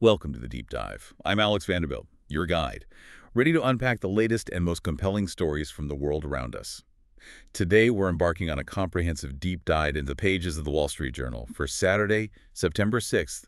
Welcome to the Deep Dive. I'm Alex Vanderbilt, your guide, ready to unpack the latest and most compelling stories from the world around us. Today, we're embarking on a comprehensive deep dive into the pages of the Wall Street Journal for Saturday, September 6th,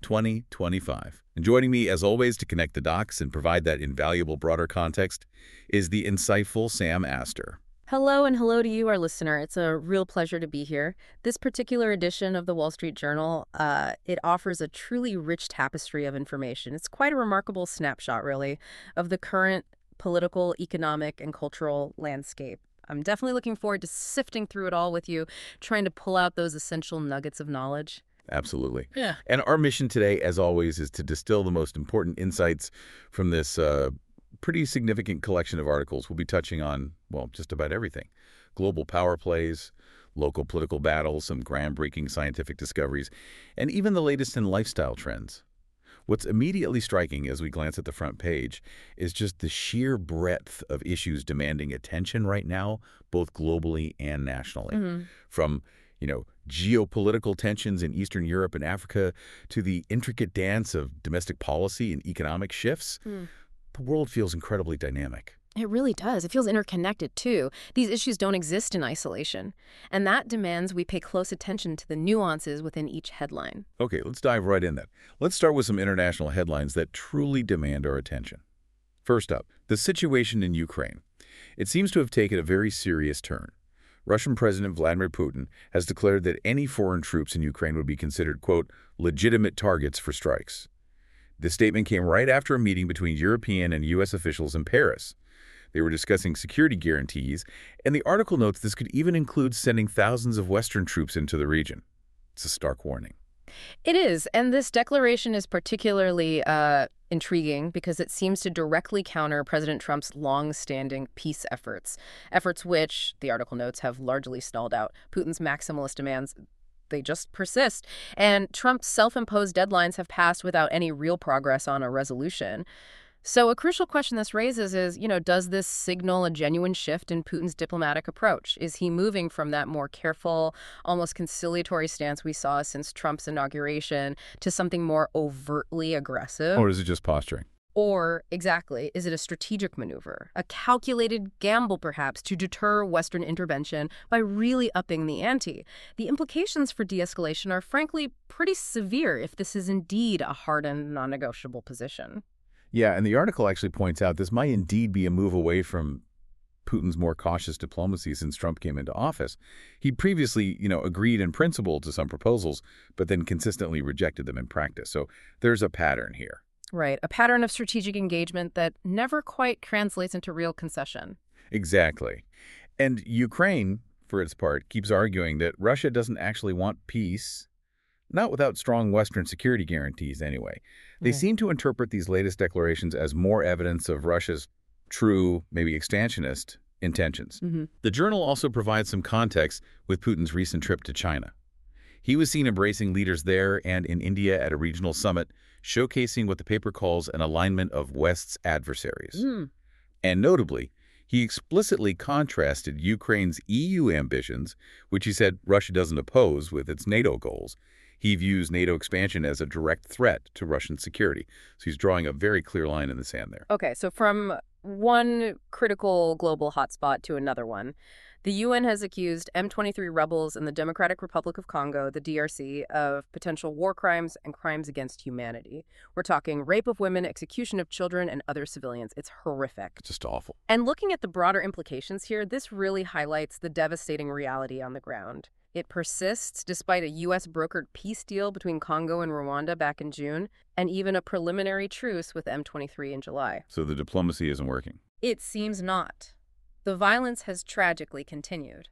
2025. And joining me, as always, to connect the dots and provide that invaluable broader context is the insightful Sam Astor. Hello and hello to you, our listener. It's a real pleasure to be here. This particular edition of the Wall Street Journal, it offers a truly rich tapestry of information. It's quite a remarkable snapshot, really, of the current political, economic, and cultural landscape. I'm definitely looking forward to sifting through it all with you, trying to pull out those essential nuggets of knowledge. Absolutely. Yeah. And our mission today, as always, is to distill the most important insights from this pretty significant collection of articles. We'll be touching on, well, just about everything. Global power plays, local political battles, some groundbreaking scientific discoveries, and even the latest in lifestyle trends. What's immediately striking as we glance at the front page is just the sheer breadth of issues demanding attention right now, both globally and nationally. From, geopolitical tensions in Eastern Europe and Africa to the intricate dance of domestic policy and economic shifts. The world feels incredibly dynamic. It really does. It feels interconnected, too. These issues don't exist in isolation. And that demands we pay close attention to the nuances within each headline. Okay, let's dive right in then. Let's start with some international headlines that truly demand our attention. First up, the situation in Ukraine. It seems to have taken a very serious turn. Russian President Vladimir Putin has declared that any foreign troops in Ukraine would be considered, quote, legitimate targets for strikes. This statement came right after a meeting between European and U.S. officials in Paris. They were discussing security guarantees, and the article notes this could even include sending thousands of Western troops into the region. It's a stark warning. It is, and this declaration is particularly intriguing because it seems to directly counter President Trump's long-standing peace efforts which, the article notes, have largely stalled out. Putin's maximalist demands, they just persist. And Trump's self-imposed deadlines have passed without any real progress on a resolution. So a crucial question this raises is, does this signal a genuine shift in Putin's diplomatic approach? Is he moving from that more careful, almost conciliatory stance we saw since Trump's inauguration to something more overtly aggressive? Or is it just posturing? Or, exactly, is it a strategic maneuver, a calculated gamble perhaps to deter Western intervention by really upping the ante? The implications for de-escalation are frankly pretty severe if this is indeed a hardened, non-negotiable position. Yeah, and the article actually points out this might indeed be a move away from Putin's more cautious diplomacy since Trump came into office. He previously, agreed in principle to some proposals, but then consistently rejected them in practice. So there's a pattern here. Right, a pattern of strategic engagement that never quite translates into real concession. Exactly. And Ukraine, for its part, keeps arguing that Russia doesn't actually want peace, not without strong Western security guarantees anyway. They seem to interpret these latest declarations as more evidence of Russia's true, maybe expansionist intentions. The journal also provides some context with Putin's recent trip to China. He was seen embracing leaders there and in India at a regional summit, showcasing what the paper calls an alignment of West's adversaries. And notably, he explicitly contrasted Ukraine's EU ambitions, which he said Russia doesn't oppose, with its NATO goals. He views NATO expansion as a direct threat to Russian security. So he's drawing a very clear line in the sand there. Okay, so from one critical global hotspot to another one, the UN has accused M23 rebels in the Democratic Republic of Congo, the DRC, of potential war crimes and crimes against humanity. We're talking rape of women, execution of children, and other civilians. It's horrific. Just awful. And looking at the broader implications here, this really highlights the devastating reality on the ground. It persists despite a U.S.-brokered peace deal between Congo and Rwanda back in June, and even a preliminary truce with M23 in July. So the diplomacy isn't working. It seems not. The violence has tragically continued.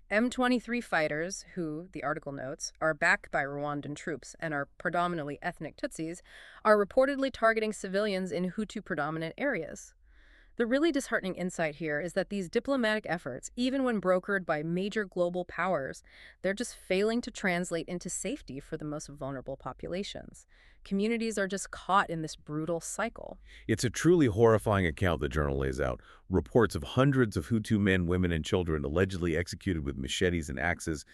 M23 fighters, who, the article notes, are backed by Rwandan troops and are predominantly ethnic Tutsis, are reportedly targeting civilians in Hutu-predominant areas. The really disheartening insight here is that these diplomatic efforts, even when brokered by major global powers, they're just failing to translate into safety for the most vulnerable populations. Communities are just caught in this brutal cycle. It's a truly horrifying account the journal lays out. Reports of hundreds of Hutu men, women, and children allegedly executed with machetes and axes.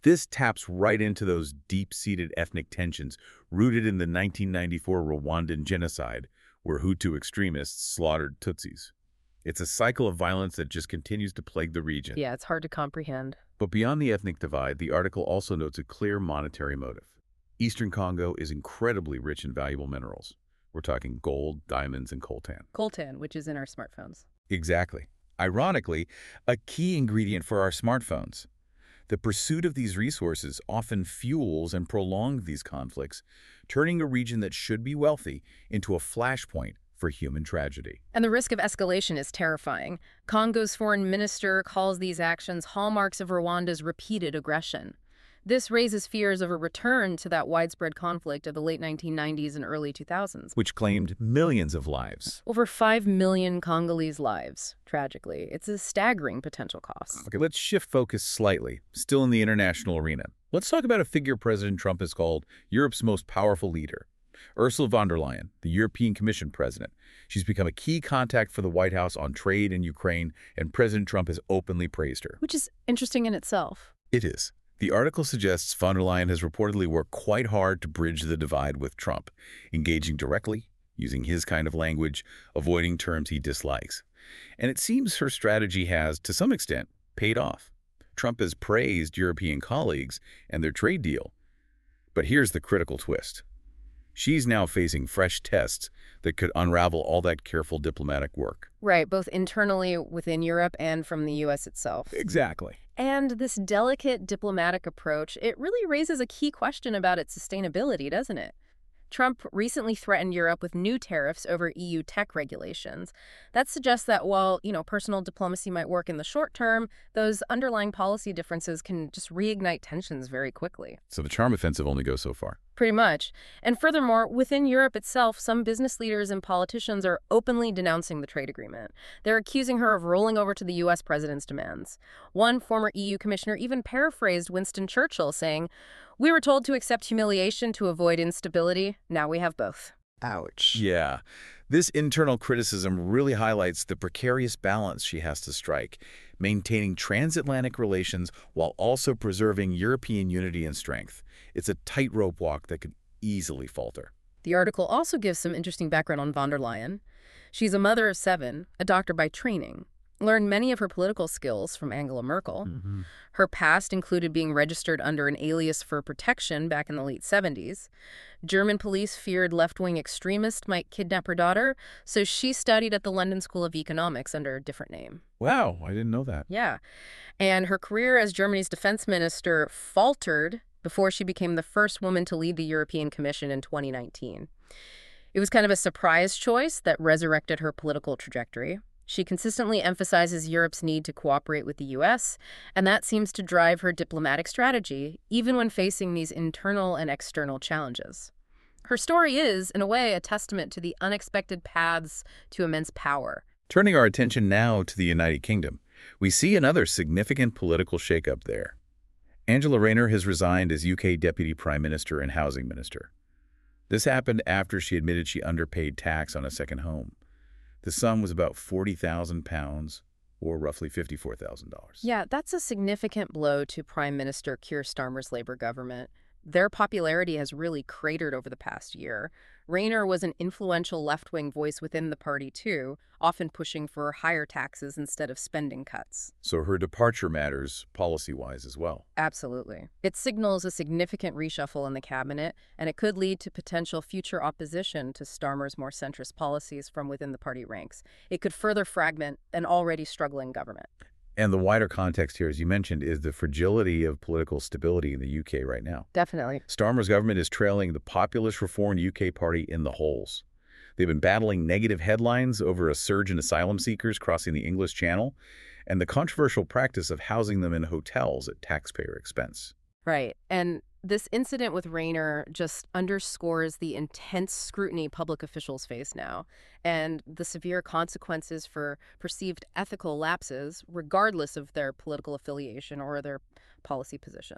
This taps right into those deep-seated ethnic tensions rooted in the 1994 Rwandan genocide, where Hutu extremists slaughtered Tutsis. It's a cycle of violence that just continues to plague the region. Yeah, it's hard to comprehend. But beyond the ethnic divide, the article also notes a clear monetary motive. Eastern Congo is incredibly rich in valuable minerals. We're talking gold, diamonds, and coltan. Coltan, which is in our smartphones. Exactly. Ironically, a key ingredient for our smartphones. The pursuit of these resources often fuels and prolongs these conflicts, turning a region that should be wealthy into a flashpoint for human tragedy. And the risk of escalation is terrifying. Congo's foreign minister calls these actions hallmarks of Rwanda's repeated aggression. This raises fears of a return to that widespread conflict of the late 1990s and early 2000s. Which claimed millions of lives. Over 5 million Congolese lives, tragically. It's a staggering potential cost. Okay, let's shift focus slightly, still in the international arena. Let's talk about a figure President Trump has called Europe's most powerful leader. Ursula von der Leyen, the European Commission president. She's become a key contact for the White House on trade in Ukraine, and President Trump has openly praised her. Which is interesting in itself. It is. The article suggests von der Leyen has reportedly worked quite hard to bridge the divide with Trump, engaging directly, using his kind of language, avoiding terms he dislikes. And it seems her strategy has, to some extent, paid off. Trump has praised European colleagues and their trade deal. But here's the critical twist. She's now facing fresh tests that could unravel all that careful diplomatic work. Right, both internally within Europe and from the U.S. itself. Exactly. And this delicate diplomatic approach, it really raises a key question about its sustainability, doesn't it? Trump recently threatened Europe with new tariffs over EU tech regulations. That suggests that while, personal diplomacy might work in the short term, those underlying policy differences can just reignite tensions very quickly. So the charm offensive only goes so far. Pretty much. And furthermore, within Europe itself, some business leaders and politicians are openly denouncing the trade agreement. They're accusing her of rolling over to the U.S. president's demands. One former EU commissioner even paraphrased Winston Churchill, saying, "We were told to accept humiliation to avoid instability. Now we have both." Ouch. Yeah. This internal criticism really highlights the precarious balance she has to strike, maintaining transatlantic relations while also preserving European unity and strength. It's a tightrope walk that could easily falter. The article also gives some interesting background on von der Leyen. She's a mother of 7, a doctor by training, learned many of her political skills from Angela Merkel. Her past included being registered under an alias for protection back in the late 70s. German police feared left-wing extremists might kidnap her daughter, so she studied at the London School of Economics under a different name. Wow, I didn't know that. Yeah. And her career as Germany's defense minister faltered before she became the first woman to lead the European Commission in 2019. It was kind of a surprise choice that resurrected her political trajectory. She consistently emphasizes Europe's need to cooperate with the U.S., and that seems to drive her diplomatic strategy, even when facing these internal and external challenges. Her story is, in a way, a testament to the unexpected paths to immense power. Turning our attention now to the United Kingdom, we see another significant political shakeup there. Angela Rayner has resigned as UK Deputy Prime Minister and Housing Minister. This happened after she admitted she underpaid tax on a second home. The sum was about £40,000, or roughly $54,000. Yeah, that's a significant blow to Prime Minister Keir Starmer's Labour government. Their popularity has really cratered over the past year. Rayner was an influential left-wing voice within the party, too, often pushing for higher taxes instead of spending cuts. So her departure matters policy-wise as well. Absolutely. It signals a significant reshuffle in the cabinet, and it could lead to potential future opposition to Starmer's more centrist policies from within the party ranks. It could further fragment an already struggling government. And the wider context here, as you mentioned, is the fragility of political stability in the UK right now. Definitely. Starmer's government is trailing the populist reformed UK party in the holds. They've been battling negative headlines over a surge in asylum seekers crossing the English Channel and the controversial practice of housing them in hotels at taxpayer expense. Right. And this incident with Rayner just underscores the intense scrutiny public officials face now and the severe consequences for perceived ethical lapses, regardless of their political affiliation or their policy positions.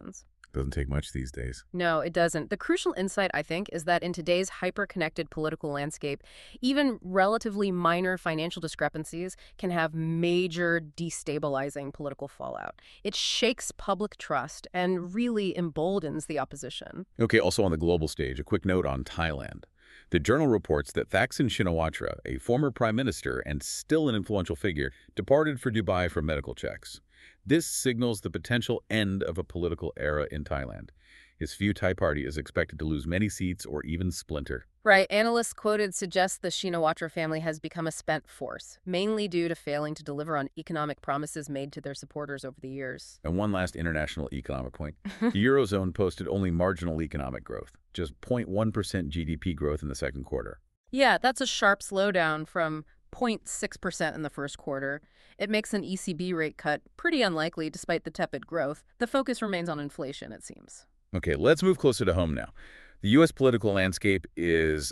Doesn't take much these days. No, it doesn't. The crucial insight, I think, is that in today's hyper-connected political landscape, even relatively minor financial discrepancies can have major destabilizing political fallout. It shakes public trust and really emboldens the opposition. Okay, also on the global stage, a quick note on Thailand. The journal reports that Thaksin Shinawatra, a former prime minister and still an influential figure, departed for Dubai for medical checks. This signals the potential end of a political era in Thailand. His Pheu Thai party is expected to lose many seats or even splinter. Right. Analysts quoted suggest the Shinawatra family has become a spent force, mainly due to failing to deliver on economic promises made to their supporters over the years. And one last international economic point. The Eurozone posted only marginal economic growth, just 0.1% GDP growth in the second quarter. Yeah, that's a sharp slowdown from 0.6% in the first quarter. It makes an ECB rate cut pretty unlikely despite the tepid growth. The focus remains on inflation, it seems. Okay, let's move closer to home now. The U.S. political landscape is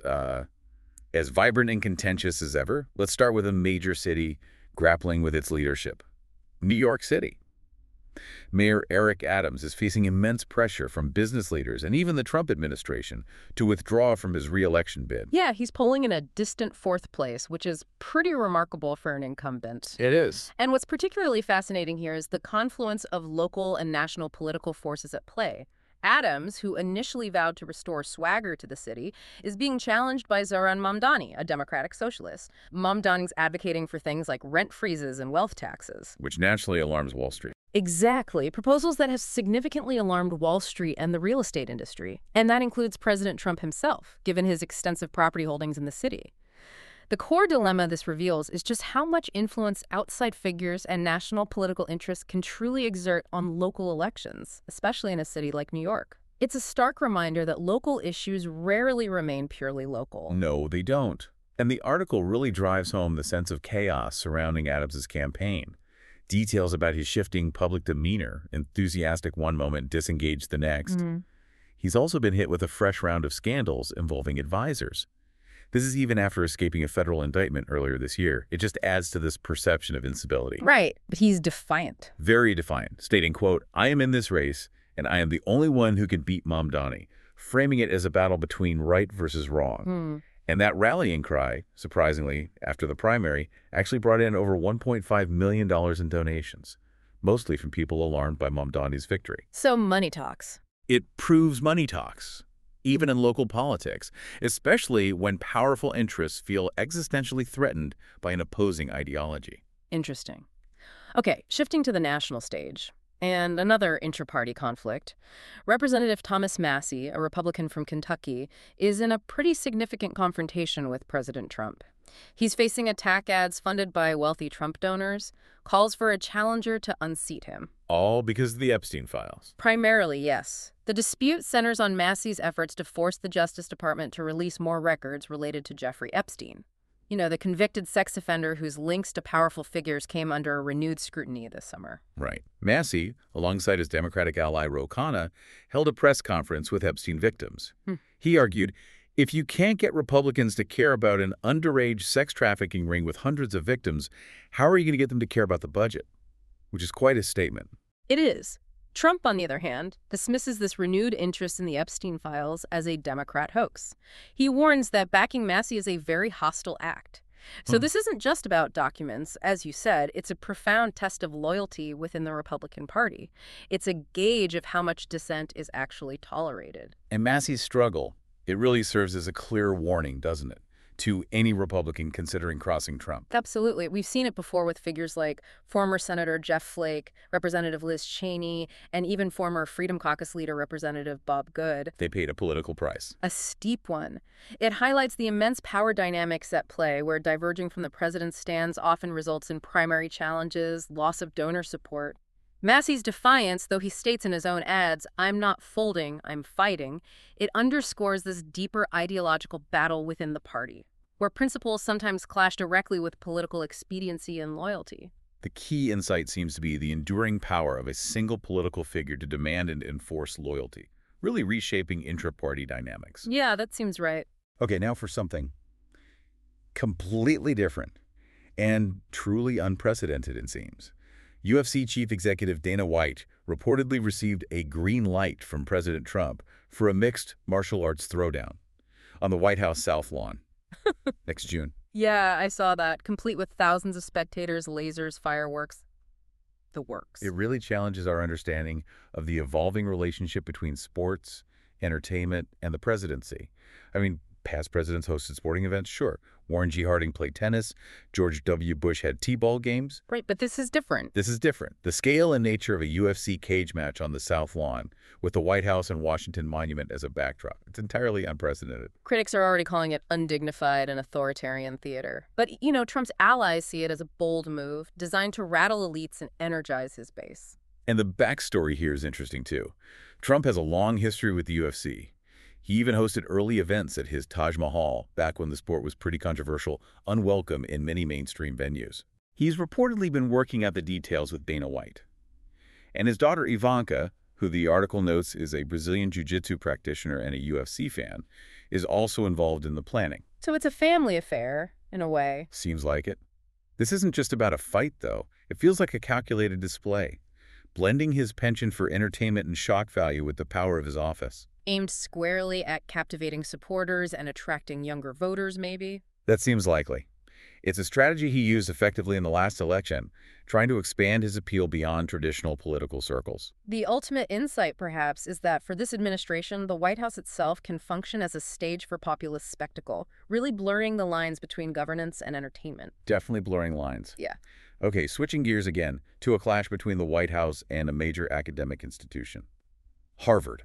as vibrant and contentious as ever. Let's start with a major city grappling with its leadership, New York City. Mayor Eric Adams is facing immense pressure from business leaders and even the Trump administration to withdraw from his re-election bid. Yeah, he's polling in a distant fourth place, which is pretty remarkable for an incumbent. It is. And what's particularly fascinating here is the confluence of local and national political forces at play. Adams, who initially vowed to restore swagger to the city, is being challenged by Zohran Mamdani, a democratic socialist. Mamdani's advocating for things like rent freezes and wealth taxes. Which naturally alarms Wall Street. Exactly. Proposals that have significantly alarmed Wall Street and the real estate industry. And that includes President Trump himself, given his extensive property holdings in the city. The core dilemma this reveals is just how much influence outside figures and national political interests can truly exert on local elections, especially in a city like New York. It's a stark reminder that local issues rarely remain purely local. No, they don't. And the article really drives home the sense of chaos surrounding Adams's campaign. Details about his shifting public demeanor, enthusiastic one moment, disengaged the next. He's also been hit with a fresh round of scandals involving advisors. This is even after escaping a federal indictment earlier this year. It just adds to this perception of instability. Right, but he's defiant. Very defiant, stating, quote, "I am in this race, and I am the only one who can beat Mamdani," framing it as a battle between right versus wrong. And that rallying cry, surprisingly, after the primary, actually brought in over $1.5 million in donations, mostly from people alarmed by Mamdani's victory. So money talks. It proves money talks, even in local politics, especially when powerful interests feel existentially threatened by an opposing ideology. Interesting. Okay, shifting to the national stage. And another intra-party conflict. Representative Thomas Massie, a Republican from Kentucky, is in a pretty significant confrontation with President Trump. He's facing attack ads funded by wealthy Trump donors, calls for a challenger to unseat him. All because of the Epstein files. Primarily, yes. The dispute centers on Massie's efforts to force the Justice Department to release more records related to Jeffrey Epstein. You know, the convicted sex offender whose links to powerful figures came under renewed scrutiny this summer. Right. Massie, alongside his Democratic ally Ro Khanna, held a press conference with Epstein victims. He argued, if you can't get Republicans to care about an underage sex trafficking ring with hundreds of victims, how are you going to get them to care about the budget? Which is quite a statement. It is. Trump, on the other hand, dismisses this renewed interest in the Epstein files as a Democrat hoax. He warns that backing Massie is a very hostile act. So this isn't just about documents. As you said, it's a profound test of loyalty within the Republican Party. It's a gauge of how much dissent is actually tolerated. And Massie's struggle, it really serves as a clear warning, doesn't it, to any Republican considering crossing Trump. Absolutely. We've seen it before with figures like former Senator Jeff Flake, Representative Liz Cheney, and even former Freedom Caucus leader Representative Bob Good. They paid a political price. A steep one. It highlights the immense power dynamics at play, where diverging from the president's stance often results in primary challenges, loss of donor support. Massie's defiance, though he states in his own ads, "I'm not folding, I'm fighting," it underscores this deeper ideological battle within the party, where principles sometimes clash directly with political expediency and loyalty. The key insight seems to be the enduring power of a single political figure to demand and enforce loyalty, really reshaping intra-party dynamics. Yeah, that seems right. Okay, now for something completely different and truly unprecedented, it seems. UFC chief executive Dana White reportedly received a green light from President Trump for a mixed martial arts throwdown on the White House South Lawn next June. Yeah, I saw that, complete with thousands of spectators, lasers, fireworks. The works. It really challenges our understanding of the evolving relationship between sports, entertainment, and the presidency. I mean, past presidents hosted sporting events, sure. Warren G. Harding played tennis. George W. Bush had T-ball games. Right, but this is different. This is different. The scale and nature of a UFC cage match on the South Lawn with the White House and Washington Monument as a backdrop. It's entirely unprecedented. Critics are already calling it undignified and authoritarian theater. But, Trump's allies see it as a bold move designed to rattle elites and energize his base. And the backstory here is interesting, too. Trump has a long history with the UFC. He even hosted early events at his Taj Mahal back when the sport was pretty controversial, unwelcome in many mainstream venues. He's reportedly been working out the details with Dana White. And his daughter Ivanka, who the article notes is a Brazilian jiu-jitsu practitioner and a UFC fan, is also involved in the planning. So it's a family affair, in a way. Seems like it. This isn't just about a fight, though. It feels like a calculated display, blending his penchant for entertainment and shock value with the power of his office. Aimed squarely at captivating supporters and attracting younger voters, maybe? That seems likely. It's a strategy he used effectively in the last election, trying to expand his appeal beyond traditional political circles. The ultimate insight, perhaps, is that for this administration, the White House itself can function as a stage for populist spectacle, really blurring the lines between governance and entertainment. Definitely blurring lines. Yeah. Okay, switching gears again to a clash between the White House and a major academic institution. Harvard.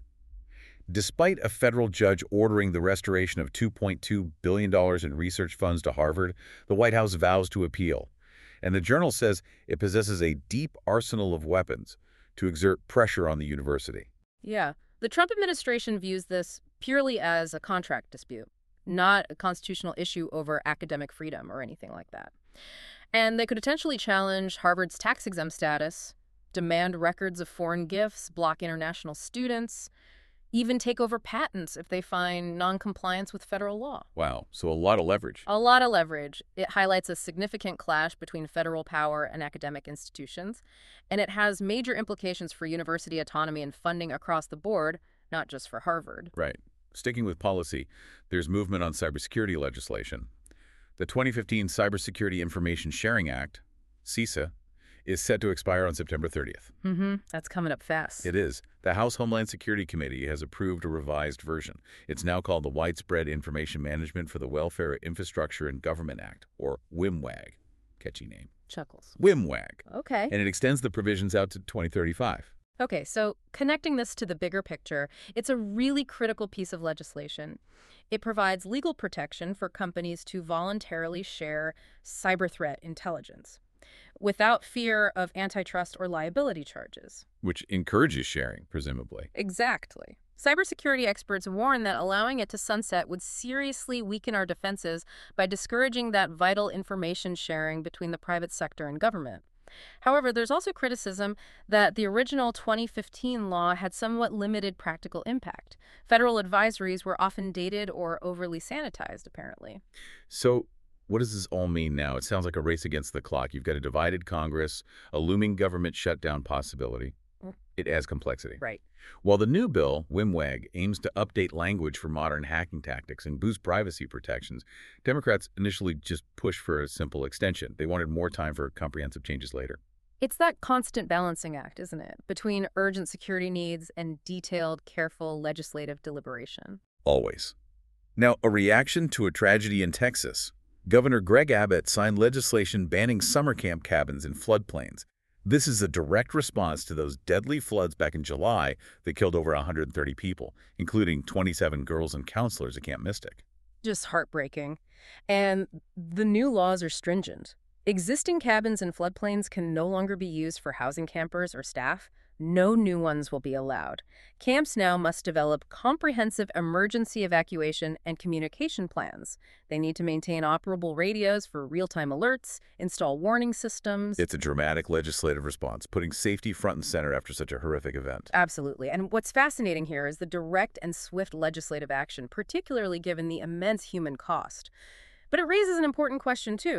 Despite a federal judge ordering the restoration of $2.2 billion in research funds to Harvard, the White House vows to appeal. And the Journal says it possesses a deep arsenal of weapons to exert pressure on the university. Yeah. The Trump administration views this purely as a contract dispute, not a constitutional issue over academic freedom or anything like that. And they could potentially challenge Harvard's tax-exempt status, demand records of foreign gifts, block international students, even take over patents if they find non-compliance with federal law. Wow, so a lot of leverage. A lot of leverage. It highlights a significant clash between federal power and academic institutions, and it has major implications for university autonomy and funding across the board, not just for Harvard. Right. Sticking with policy, there's movement on cybersecurity legislation. The 2015 Cybersecurity Information Sharing Act, CISA, is set to expire on September 30th. That's coming up fast. It is. The House Homeland Security Committee has approved a revised version. It's now called the Widespread Information Management for the Welfare, Infrastructure, and Government Act, or WIMWAG. Catchy name. Chuckles. WIMWAG. Okay. And it extends the provisions out to 2035. Okay, so connecting this to the bigger picture, it's a really critical piece of legislation. It provides legal protection for companies to voluntarily share cyber threat intelligence without fear of antitrust or liability charges. Which encourages sharing, presumably. Exactly. Cybersecurity experts warn that allowing it to sunset would seriously weaken our defenses by discouraging that vital information sharing between the private sector and government. However, there's also criticism that the original 2015 law had somewhat limited practical impact. Federal advisories were often dated or overly sanitized, apparently. So, what does this all mean now? It sounds like a race against the clock. You've got a divided Congress, a looming government shutdown possibility. It adds complexity. Right. While the new bill, WIMWAG, aims to update language for modern hacking tactics and boost privacy protections, Democrats initially just pushed for a simple extension. They wanted more time for comprehensive changes later. It's that constant balancing act, isn't it, between urgent security needs and detailed, careful legislative deliberation. Always. Now, a reaction to a tragedy in Texas. Governor Greg Abbott signed legislation banning summer camp cabins in floodplains. This is a direct response to those deadly floods back in July that killed over 130 people, including 27 girls and counselors at Camp Mystic. Just heartbreaking. And the new laws are stringent. Existing cabins in floodplains can no longer be used for housing campers or staff. No new ones will be allowed. Camps now must develop comprehensive emergency evacuation and communication plans. They need to maintain operable radios for real-time alerts, install warning systems. It's a dramatic legislative response, putting safety front and center after such a horrific event. Absolutely. And what's fascinating here is the direct and swift legislative action, particularly given the immense human cost. But it raises an important question, too.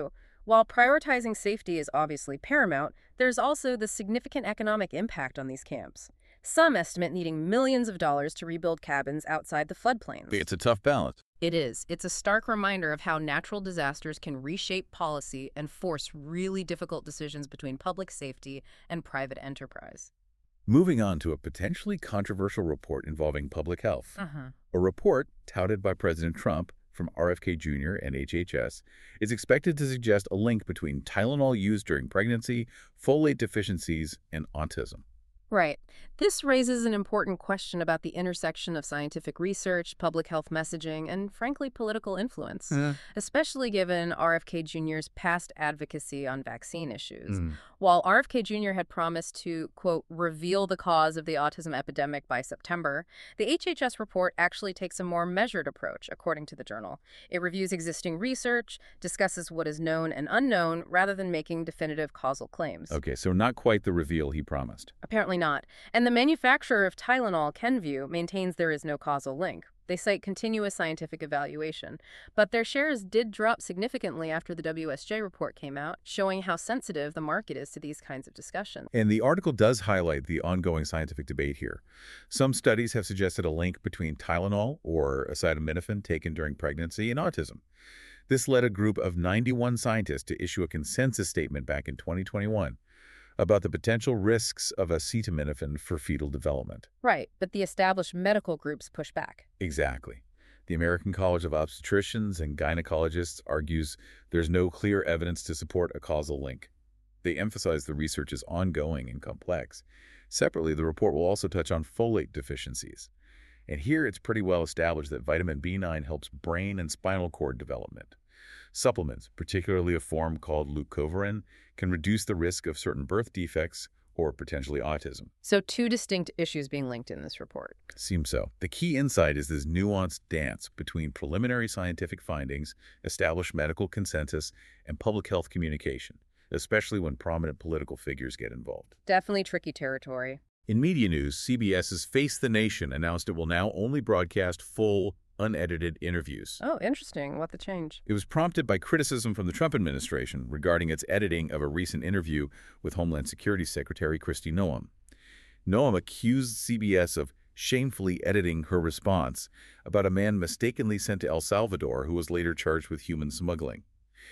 While prioritizing safety is obviously paramount, there's also the significant economic impact on these camps. Some estimate needing millions of dollars to rebuild cabins outside the floodplains. It's a tough balance. It is. It's a stark reminder of how natural disasters can reshape policy and force really difficult decisions between public safety and private enterprise. Moving on to a potentially controversial report involving public health. A report touted by President Trump from RFK Jr. and HHS is expected to suggest a link between Tylenol used during pregnancy, folate deficiencies, and autism. Right. This raises an important question about the intersection of scientific research, public health messaging, and frankly, political influence, especially given RFK Jr.'s past advocacy on vaccine issues. While RFK Jr. had promised to, quote, reveal the cause of the autism epidemic by September, the HHS report actually takes a more measured approach, according to the journal. It reviews existing research, discusses what is known and unknown, rather than making definitive causal claims. Okay, so not quite the reveal he promised. Apparently not. And the manufacturer of Tylenol, Kenvue, maintains there is no causal link. They cite continuous scientific evaluation. But their shares did drop significantly after the WSJ report came out, showing how sensitive the market is to these kinds of discussions. And the article does highlight the ongoing scientific debate here. Some studies have suggested a link between Tylenol, or acetaminophen taken during pregnancy, and autism. This led a group of 91 scientists to issue a consensus statement back in 2021 about the potential risks of acetaminophen for fetal development. Right, but the established medical groups push back. Exactly. The American College of Obstetricians and Gynecologists argues there's no clear evidence to support a causal link. They emphasize the research is ongoing and complex. Separately, the report will also touch on folate deficiencies. And here it's pretty well established that vitamin B9 helps brain and spinal cord development. Supplements, particularly a form called leucovorin, can reduce the risk of certain birth defects or potentially autism. So two distinct issues being linked in this report. Seems so. The key insight is this nuanced dance between preliminary scientific findings, established medical consensus, and public health communication, especially when prominent political figures get involved. Definitely tricky territory. In media news, CBS's Face the Nation announced it will now only broadcast full, unedited interviews. Oh, interesting. What the change? It was prompted by criticism from the Trump administration regarding its editing of a recent interview with Homeland Security Secretary Kristi Noem. Noem accused CBS of shamefully editing her response about a man mistakenly sent to El Salvador who was later charged with human smuggling.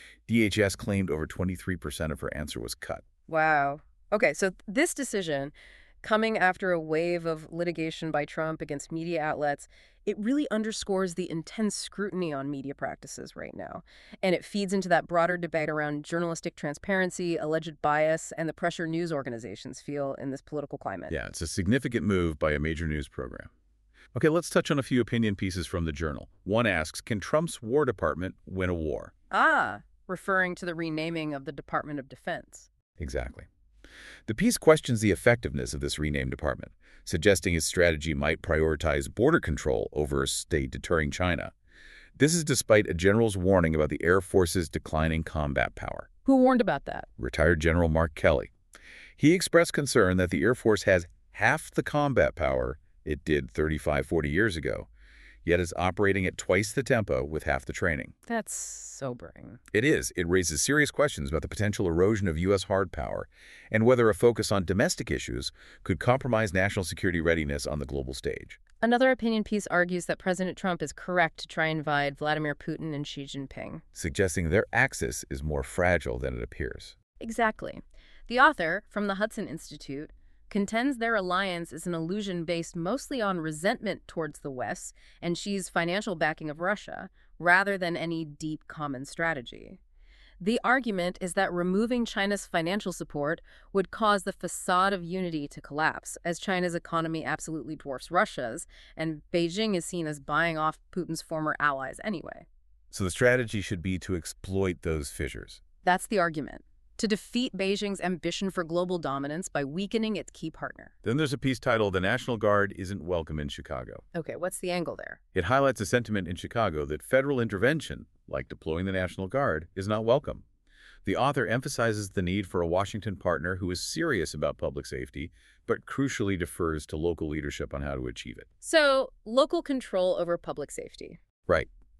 DHS claimed over 23% of her answer was cut. Wow. Okay, so this decision, coming after a wave of litigation by Trump against media outlets, it really underscores the intense scrutiny on media practices right now. And it feeds into that broader debate around journalistic transparency, alleged bias, and the pressure news organizations feel in this political climate. Yeah, it's a significant move by a major news program. Okay, let's touch on a few opinion pieces from the Journal. One asks, can Trump's War Department win a war? Referring to the renaming of the Department of Defense. Exactly. The piece questions the effectiveness of this renamed department, suggesting its strategy might prioritize border control over a state deterring China. This is despite a general's warning about the Air Force's declining combat power. Who warned about that? Retired General Mark Kelly. He expressed concern that the Air Force has half the combat power it did 35, 40 years ago, yet is operating at twice the tempo with half the training. That's sobering. It is. It raises serious questions about the potential erosion of U.S. hard power and whether a focus on domestic issues could compromise national security readiness on the global stage. Another opinion piece argues that President Trump is correct to try and divide Vladimir Putin and Xi Jinping, suggesting their axis is more fragile than it appears. Exactly. The author, from the Hudson Institute, contends their alliance is an illusion based mostly on resentment towards the West and Xi's financial backing of Russia, rather than any deep common strategy. The argument is that removing China's financial support would cause the facade of unity to collapse, as China's economy absolutely dwarfs Russia's, and Beijing is seen as buying off Putin's former allies anyway. So the strategy should be to exploit those fissures. That's the argument. To defeat Beijing's ambition for global dominance by weakening its key partner. Then there's a piece titled, "The National Guard Isn't Welcome in Chicago." Okay, what's the angle there? It highlights a sentiment in Chicago that federal intervention, like deploying the National Guard, is not welcome. The author emphasizes the need for a Washington partner who is serious about public safety, but crucially defers to local leadership on how to achieve it. So, local control over public safety. Right.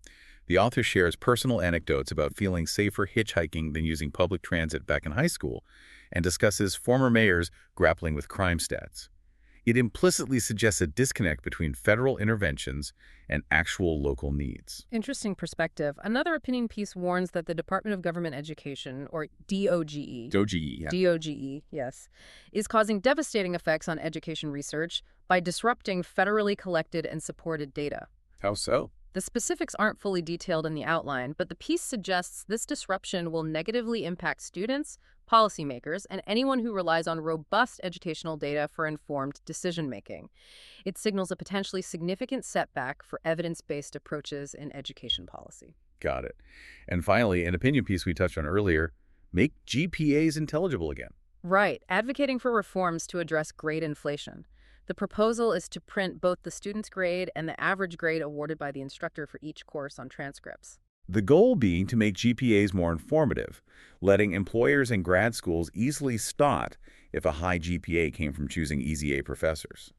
The author shares personal anecdotes about feeling safer hitchhiking than using public transit back in high school and discusses former mayors grappling with crime stats. It implicitly suggests a disconnect between federal interventions and actual local needs. Interesting perspective. Another opinion piece warns that the Department of Government Education, or DOGE, DOGE, yeah. DOGE, yes, is causing devastating effects on education research by disrupting federally collected and supported data. How so? The specifics aren't fully detailed in the outline, but the piece suggests this disruption will negatively impact students, policymakers, and anyone who relies on robust educational data for informed decision-making. It signals a potentially significant setback for evidence-based approaches in education policy. Got it. And finally, an opinion piece we touched on earlier, make GPAs intelligible again. Right, advocating for reforms to address grade inflation. The proposal is to print both the student's grade and the average grade awarded by the instructor for each course on transcripts. The goal being to make GPAs more informative, letting employers and grad schools easily spot if a high GPA came from choosing easy A professors.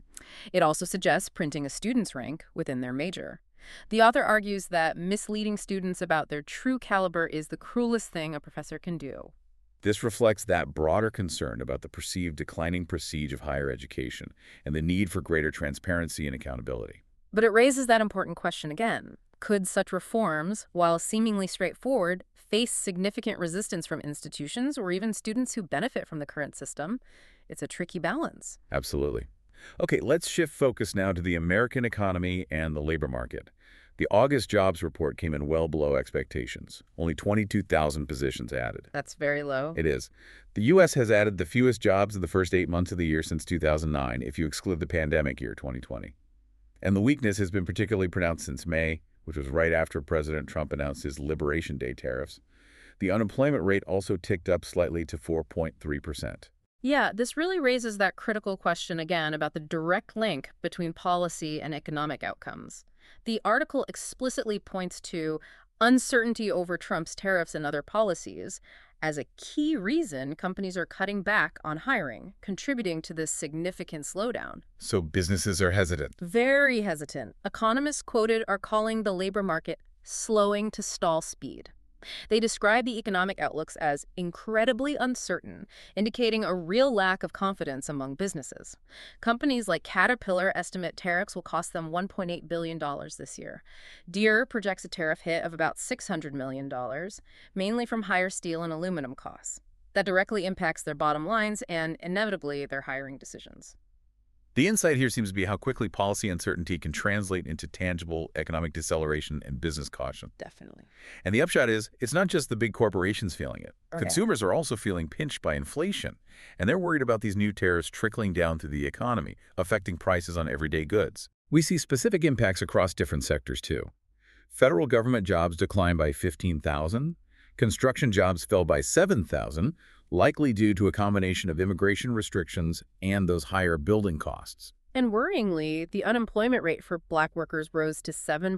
It also suggests printing a student's rank within their major. The author argues that misleading students about their true caliber is the cruelest thing a professor can do. This reflects that broader concern about the perceived declining prestige of higher education and the need for greater transparency and accountability. But it raises that important question again. Could such reforms, while seemingly straightforward, face significant resistance from institutions or even students who benefit from the current system? It's a tricky balance. Absolutely. Okay, let's shift focus now to the American economy and the labor market. The August jobs report came in well below expectations, only 22,000 positions added. That's very low. It is. The U.S. has added the fewest jobs in the first 8 months of the year since 2009, if you exclude the pandemic year, 2020. And the weakness has been particularly pronounced since May, which was right after President Trump announced his Liberation Day tariffs. The unemployment rate also ticked up slightly to 4.3%. Yeah, this really raises that critical question again about the direct link between policy and economic outcomes. The article explicitly points to uncertainty over Trump's tariffs and other policies as a key reason companies are cutting back on hiring, contributing to this significant slowdown. So businesses are hesitant. Very hesitant. Economists quoted are calling the labor market slowing to stall speed. They describe the economic outlooks as incredibly uncertain, indicating a real lack of confidence among businesses. Companies like Caterpillar estimate tariffs will cost them $1.8 billion this year. Deere projects a tariff hit of about $600 million, mainly from higher steel and aluminum costs. That directly impacts their bottom lines and, inevitably, their hiring decisions. The insight here seems to be how quickly policy uncertainty can translate into tangible economic deceleration and business caution. Definitely. And the upshot is, it's not just the big corporations feeling it. Okay. Consumers are also feeling pinched by inflation, and they're worried about these new tariffs trickling down through the economy, affecting prices on everyday goods. We see specific impacts across different sectors, too. Federal government jobs declined by 15,000. Construction jobs fell by 7,000, likely due to a combination of immigration restrictions and those higher building costs. And worryingly, the unemployment rate for Black workers rose to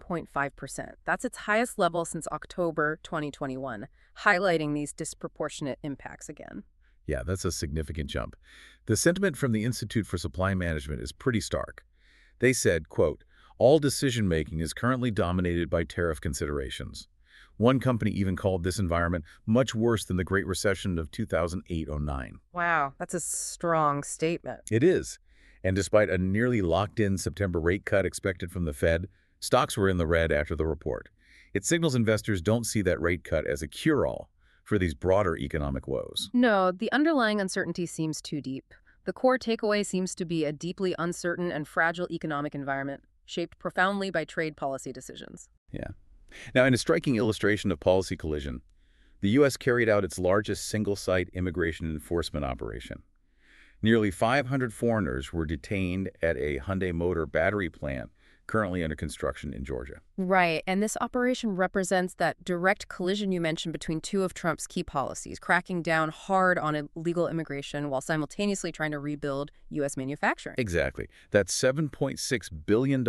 7.5%. That's its highest level since October 2021, highlighting these disproportionate impacts again. Yeah, that's a significant jump. The sentiment from the Institute for Supply Management is pretty stark. They said, quote, "All decision-making is currently dominated by tariff considerations." One company even called this environment much worse than the Great Recession of 2008-09. Wow, that's a strong statement. It is. And despite a nearly locked-in September rate cut expected from the Fed, stocks were in the red after the report. It signals investors don't see that rate cut as a cure-all for these broader economic woes. No, the underlying uncertainty seems too deep. The core takeaway seems to be a deeply uncertain and fragile economic environment, shaped profoundly by trade policy decisions. Yeah. Now, in a striking illustration of policy collision, the U.S. carried out its largest single-site immigration enforcement operation. Nearly 500 foreigners were detained at a Hyundai Motor battery plant currently under construction in Georgia. Right, and this operation represents that direct collision you mentioned between two of Trump's key policies, cracking down hard on illegal immigration while simultaneously trying to rebuild U.S. manufacturing. Exactly. That $7.6 billion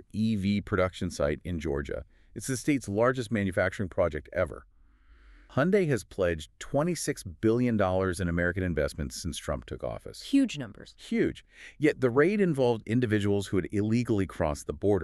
EV production site in Georgia. It's the state's largest manufacturing project ever. Hyundai has pledged $26 billion in American investments since Trump took office. Huge numbers. Huge. Yet the raid involved individuals who had illegally crossed the border,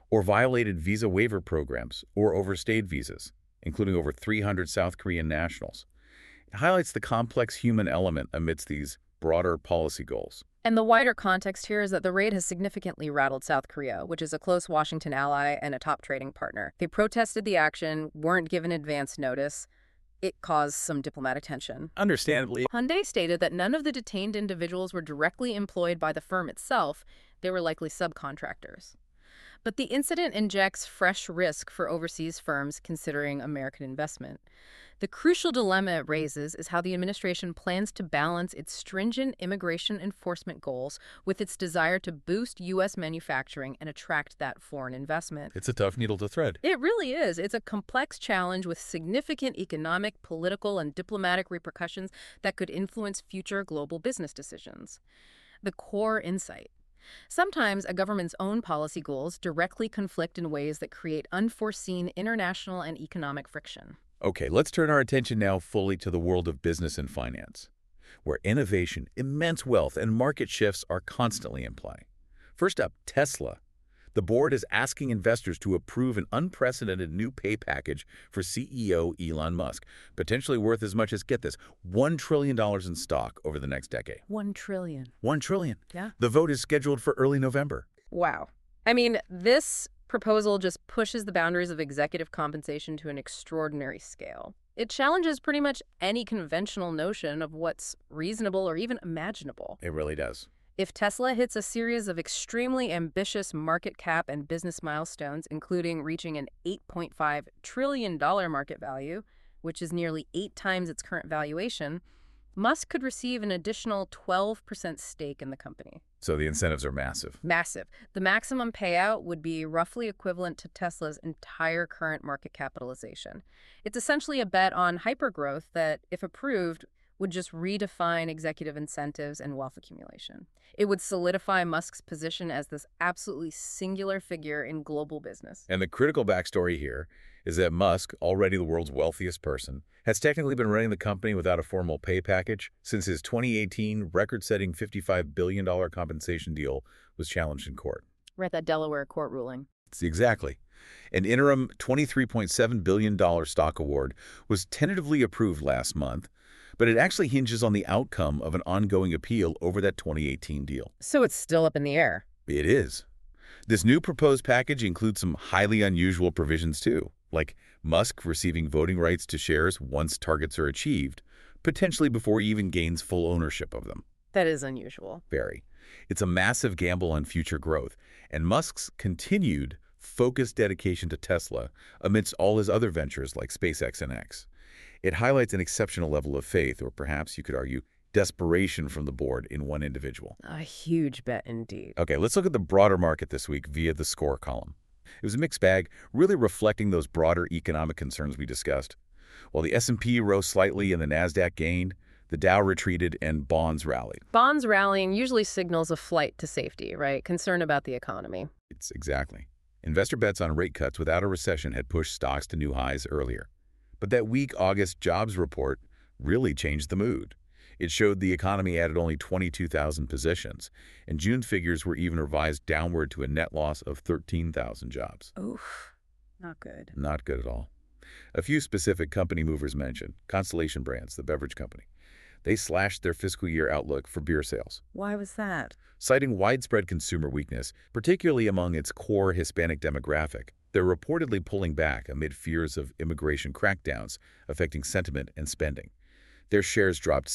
or violated visa waiver programs or overstayed visas, including over 300 South Korean nationals. It highlights the complex human element amidst these broader policy goals. And the wider context here is that the raid has significantly rattled South Korea, which is a close Washington ally and a top trading partner. They protested the action, weren't given advance notice. It caused some diplomatic tension. Understandably. Hyundai stated that none of the detained individuals were directly employed by the firm itself. They were likely subcontractors. But the incident injects fresh risk for overseas firms considering American investment. The crucial dilemma it raises is how the administration plans to balance its stringent immigration enforcement goals with its desire to boost U.S. manufacturing and attract that foreign investment. It's a tough needle to thread. It really is. It's a complex challenge with significant economic, political, and diplomatic repercussions that could influence future global business decisions. The core insight. Sometimes a government's own policy goals directly conflict in ways that create unforeseen international and economic friction. Okay, let's turn our attention now fully to the world of business and finance, where innovation, immense wealth, and market shifts are constantly in play. First up, Tesla. The board is asking investors to approve an unprecedented new pay package for CEO Elon Musk, potentially worth as much as, get this, $1 trillion in stock over the next decade. $1 trillion. $1 trillion. Yeah. The vote is scheduled for early November. Wow. I mean, this proposal just pushes the boundaries of executive compensation to an extraordinary scale. It challenges pretty much any conventional notion of what's reasonable or even imaginable. It really does. If Tesla hits a series of extremely ambitious market cap and business milestones, including reaching an $8.5 trillion market value, which is nearly 8 times its current valuation, Musk could receive an additional 12% stake in the company. So the incentives are massive. Massive. The maximum payout would be roughly equivalent to Tesla's entire current market capitalization. It's essentially a bet on hypergrowth that, if approved, would just redefine executive incentives and wealth accumulation. It would solidify Musk's position as this absolutely singular figure in global business. And the critical backstory here is that Musk, already the world's wealthiest person, has technically been running the company without a formal pay package since his 2018 record-setting $55 billion compensation deal was challenged in court. We're at that Delaware court ruling. Exactly. An interim $23.7 billion stock award was tentatively approved last month, but it actually hinges on the outcome of an ongoing appeal over that 2018 deal. So it's still up in the air. It is. This new proposed package includes some highly unusual provisions too, like Musk receiving voting rights to shares once targets are achieved, potentially before he even gains full ownership of them. That is unusual. Very. It's a massive gamble on future growth, and Musk's continued, focused dedication to Tesla amidst all his other ventures like SpaceX and X. It highlights an exceptional level of faith, or perhaps you could argue desperation from the board in one individual. A huge bet indeed. Okay, let's look at the broader market this week via the score column. It was a mixed bag, really reflecting those broader economic concerns we discussed. While the S&P rose slightly and the Nasdaq gained, the Dow retreated and bonds rallied. Bonds rallying usually signals a flight to safety, right? Concern about the economy. It's exactly. Investor bets on rate cuts without a recession had pushed stocks to new highs earlier. But that weak August jobs report really changed the mood. It showed the economy added only 22,000 positions, and June figures were even revised downward to a net loss of 13,000 jobs. Oof, not good. Not good at all. A few specific company movers mentioned. Constellation Brands, the beverage company. They slashed their fiscal year outlook for beer sales. Why was that? Citing widespread consumer weakness, particularly among its core Hispanic demographic, they're reportedly pulling back amid fears of immigration crackdowns affecting sentiment and spending. Their shares dropped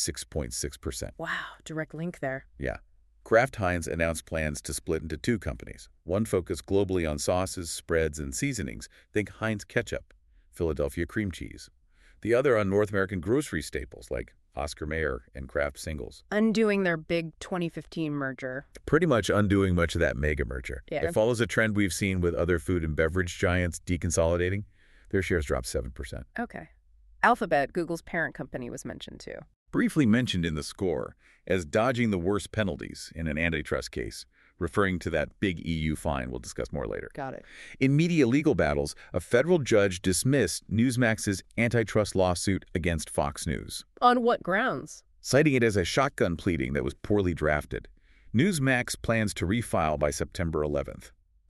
6.6%. Wow, direct link there. Yeah. Kraft Heinz announced plans to split into 2 companies. One focused globally on sauces, spreads, and seasonings. Think Heinz Ketchup, Philadelphia Cream Cheese. The other on North American grocery staples like Oscar Mayer and Kraft Singles. Undoing their big 2015 merger. Pretty much undoing much of that mega merger. Yeah. It follows a trend we've seen with other food and beverage giants deconsolidating. Their shares dropped 7%. Okay. Alphabet, Google's parent company, was mentioned too. Briefly mentioned in the score as dodging the worst penalties in an antitrust case, referring to that big EU fine we'll discuss more later. Got it. In media legal battles, a federal judge dismissed Newsmax's antitrust lawsuit against Fox News, On what grounds? citing it as a shotgun pleading that was poorly drafted. Newsmax plans to refile by September 11th.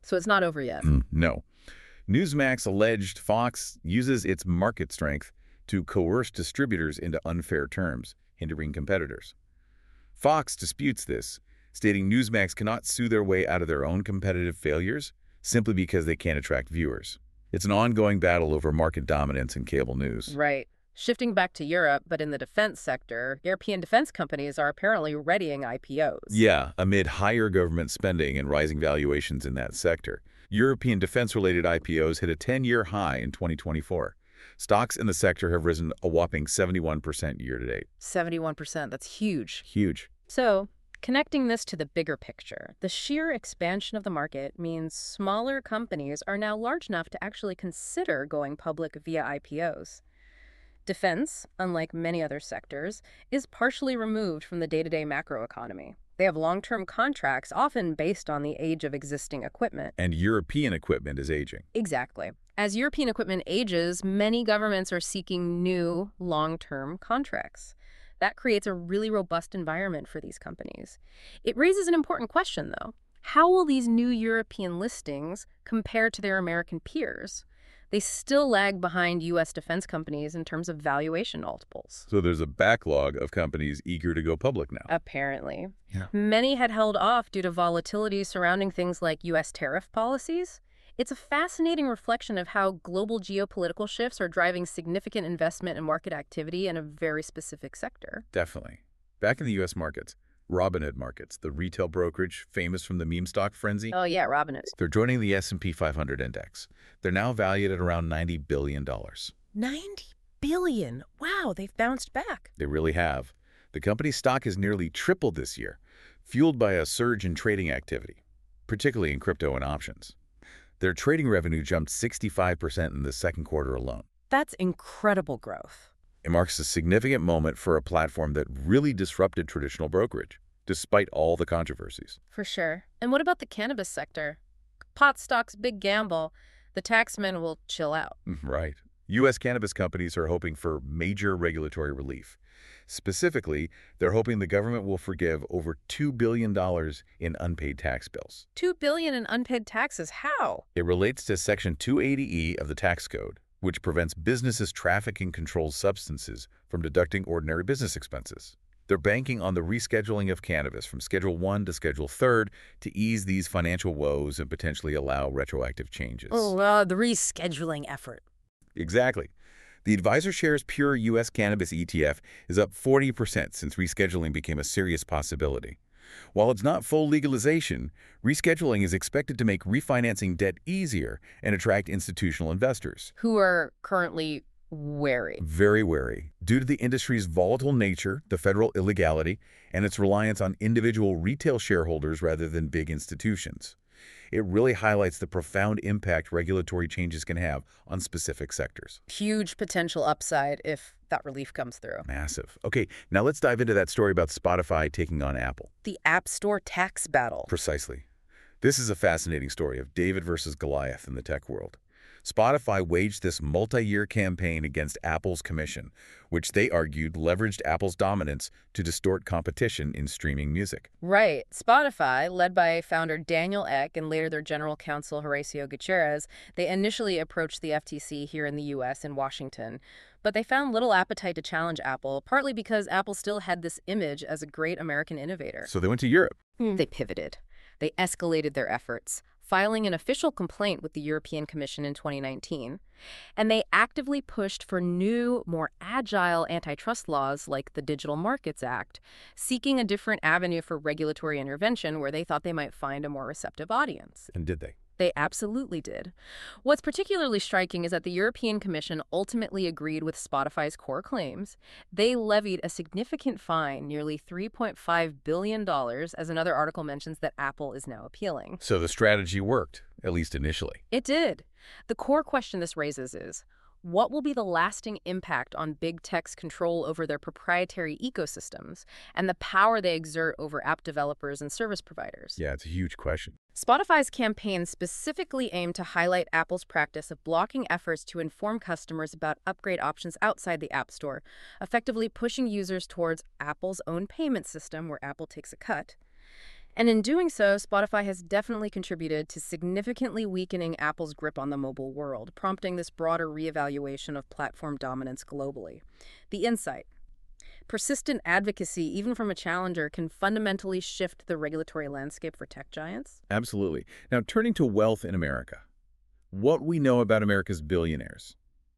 So it's not over yet. No. Newsmax alleged Fox uses its market strength to coerce distributors into unfair terms, hindering competitors. Fox disputes this, stating Newsmax cannot sue their way out of their own competitive failures simply because they can't attract viewers. It's an ongoing battle over market dominance in cable news. Right. Shifting back to Europe, but in the defense sector, European defense companies are apparently readying IPOs. Yeah, amid higher government spending and rising valuations in that sector. European defense-related IPOs hit a 10-year high in 2024. Stocks in the sector have risen a whopping 71% year-to-date. 71%, that's huge. Huge. So, connecting this to the bigger picture, the sheer expansion of the market means smaller companies are now large enough to actually consider going public via IPOs. Defense, unlike many other sectors, is partially removed from the day-to-day macroeconomy. They have long-term contracts, often based on the age of existing equipment. And European equipment is aging. Exactly. As European equipment ages, many governments are seeking new long-term contracts. That creates a really robust environment for these companies. It raises an important question, though. How will these new European listings compare to their American peers? They still lag behind U.S. defense companies in terms of valuation multiples. So there's a backlog of companies eager to go public now. Apparently. Yeah. Many had held off due to volatility surrounding things like U.S. tariff policies. It's a fascinating reflection of how global geopolitical shifts are driving significant investment and market activity in a very specific sector. Definitely. Back in the U.S. markets, Robinhood Markets, the retail brokerage famous from the meme stock frenzy, Oh, yeah, Robinhood. they're joining the S&P 500 index. They're now valued at around $90 billion. 90 billion. Wow, they've bounced back. They really have. The company's stock has nearly tripled this year, fueled by a surge in trading activity, particularly in crypto and options. Their trading revenue jumped 65% in the second quarter alone. That's incredible growth. It marks a significant moment for a platform that really disrupted traditional brokerage, despite all the controversies. For sure. And what about the cannabis sector? Pot stock's big gamble. The taxmen will chill out. Right. U.S. cannabis companies are hoping for major regulatory relief. Specifically, they're hoping the government will forgive over $2 billion in unpaid tax bills. $2 billion in unpaid taxes. How? It relates to Section 280E of the tax code, which prevents businesses trafficking controlled substances from deducting ordinary business expenses. They're banking on the rescheduling of cannabis from Schedule 1 to Schedule 3 to ease these financial woes and potentially allow retroactive changes. The rescheduling effort. Exactly. The AdvisorShares Pure U.S. Cannabis ETF is up 40% since rescheduling became a serious possibility. While it's not full legalization, rescheduling is expected to make refinancing debt easier and attract institutional investors. Who are currently wary. Very wary, due to the industry's volatile nature, the federal illegality, and its reliance on individual retail shareholders rather than big institutions. It really highlights the profound impact regulatory changes can have on specific sectors. Huge potential upside if that relief comes through. Massive. Okay, now let's dive into that story about Spotify taking on Apple. The App Store tax battle. Precisely. This is a fascinating story of David versus Goliath in the tech world. Spotify waged this multi-year campaign against Apple's commission, which they argued leveraged Apple's dominance to distort competition in streaming music. Right. Spotify, led by founder Daniel Ek and later their general counsel Horacio Gutierrez, they initially approached the FTC here in the U.S. in Washington. But they found little appetite to challenge Apple, partly because Apple still had this image as a great American innovator. So they went to Europe. They pivoted. They escalated their efforts, filing an official complaint with the European Commission in 2019. And they actively pushed for new, more agile antitrust laws like the Digital Markets Act, seeking a different avenue for regulatory intervention where they thought they might find a more receptive audience. And did they? They absolutely did. What's particularly striking is that the European Commission ultimately agreed with Spotify's core claims. They levied a significant fine, nearly $3.5 billion, as another article mentions that Apple is now appealing. So the strategy worked, at least initially. It did. The core question this raises is, what will be the lasting impact on big tech's control over their proprietary ecosystems and the power they exert over app developers and service providers? Yeah, it's a huge question. Spotify's campaign specifically aimed to highlight Apple's practice of blocking efforts to inform customers about upgrade options outside the App Store, effectively pushing users towards Apple's own payment system where Apple takes a cut. And in doing so, Spotify has definitely contributed to significantly weakening Apple's grip on the mobile world, prompting this broader reevaluation of platform dominance globally. The insight: persistent advocacy, even from a challenger, can fundamentally shift the regulatory landscape for tech giants. Absolutely. Now, turning to wealth in America. What we know about America's billionaires.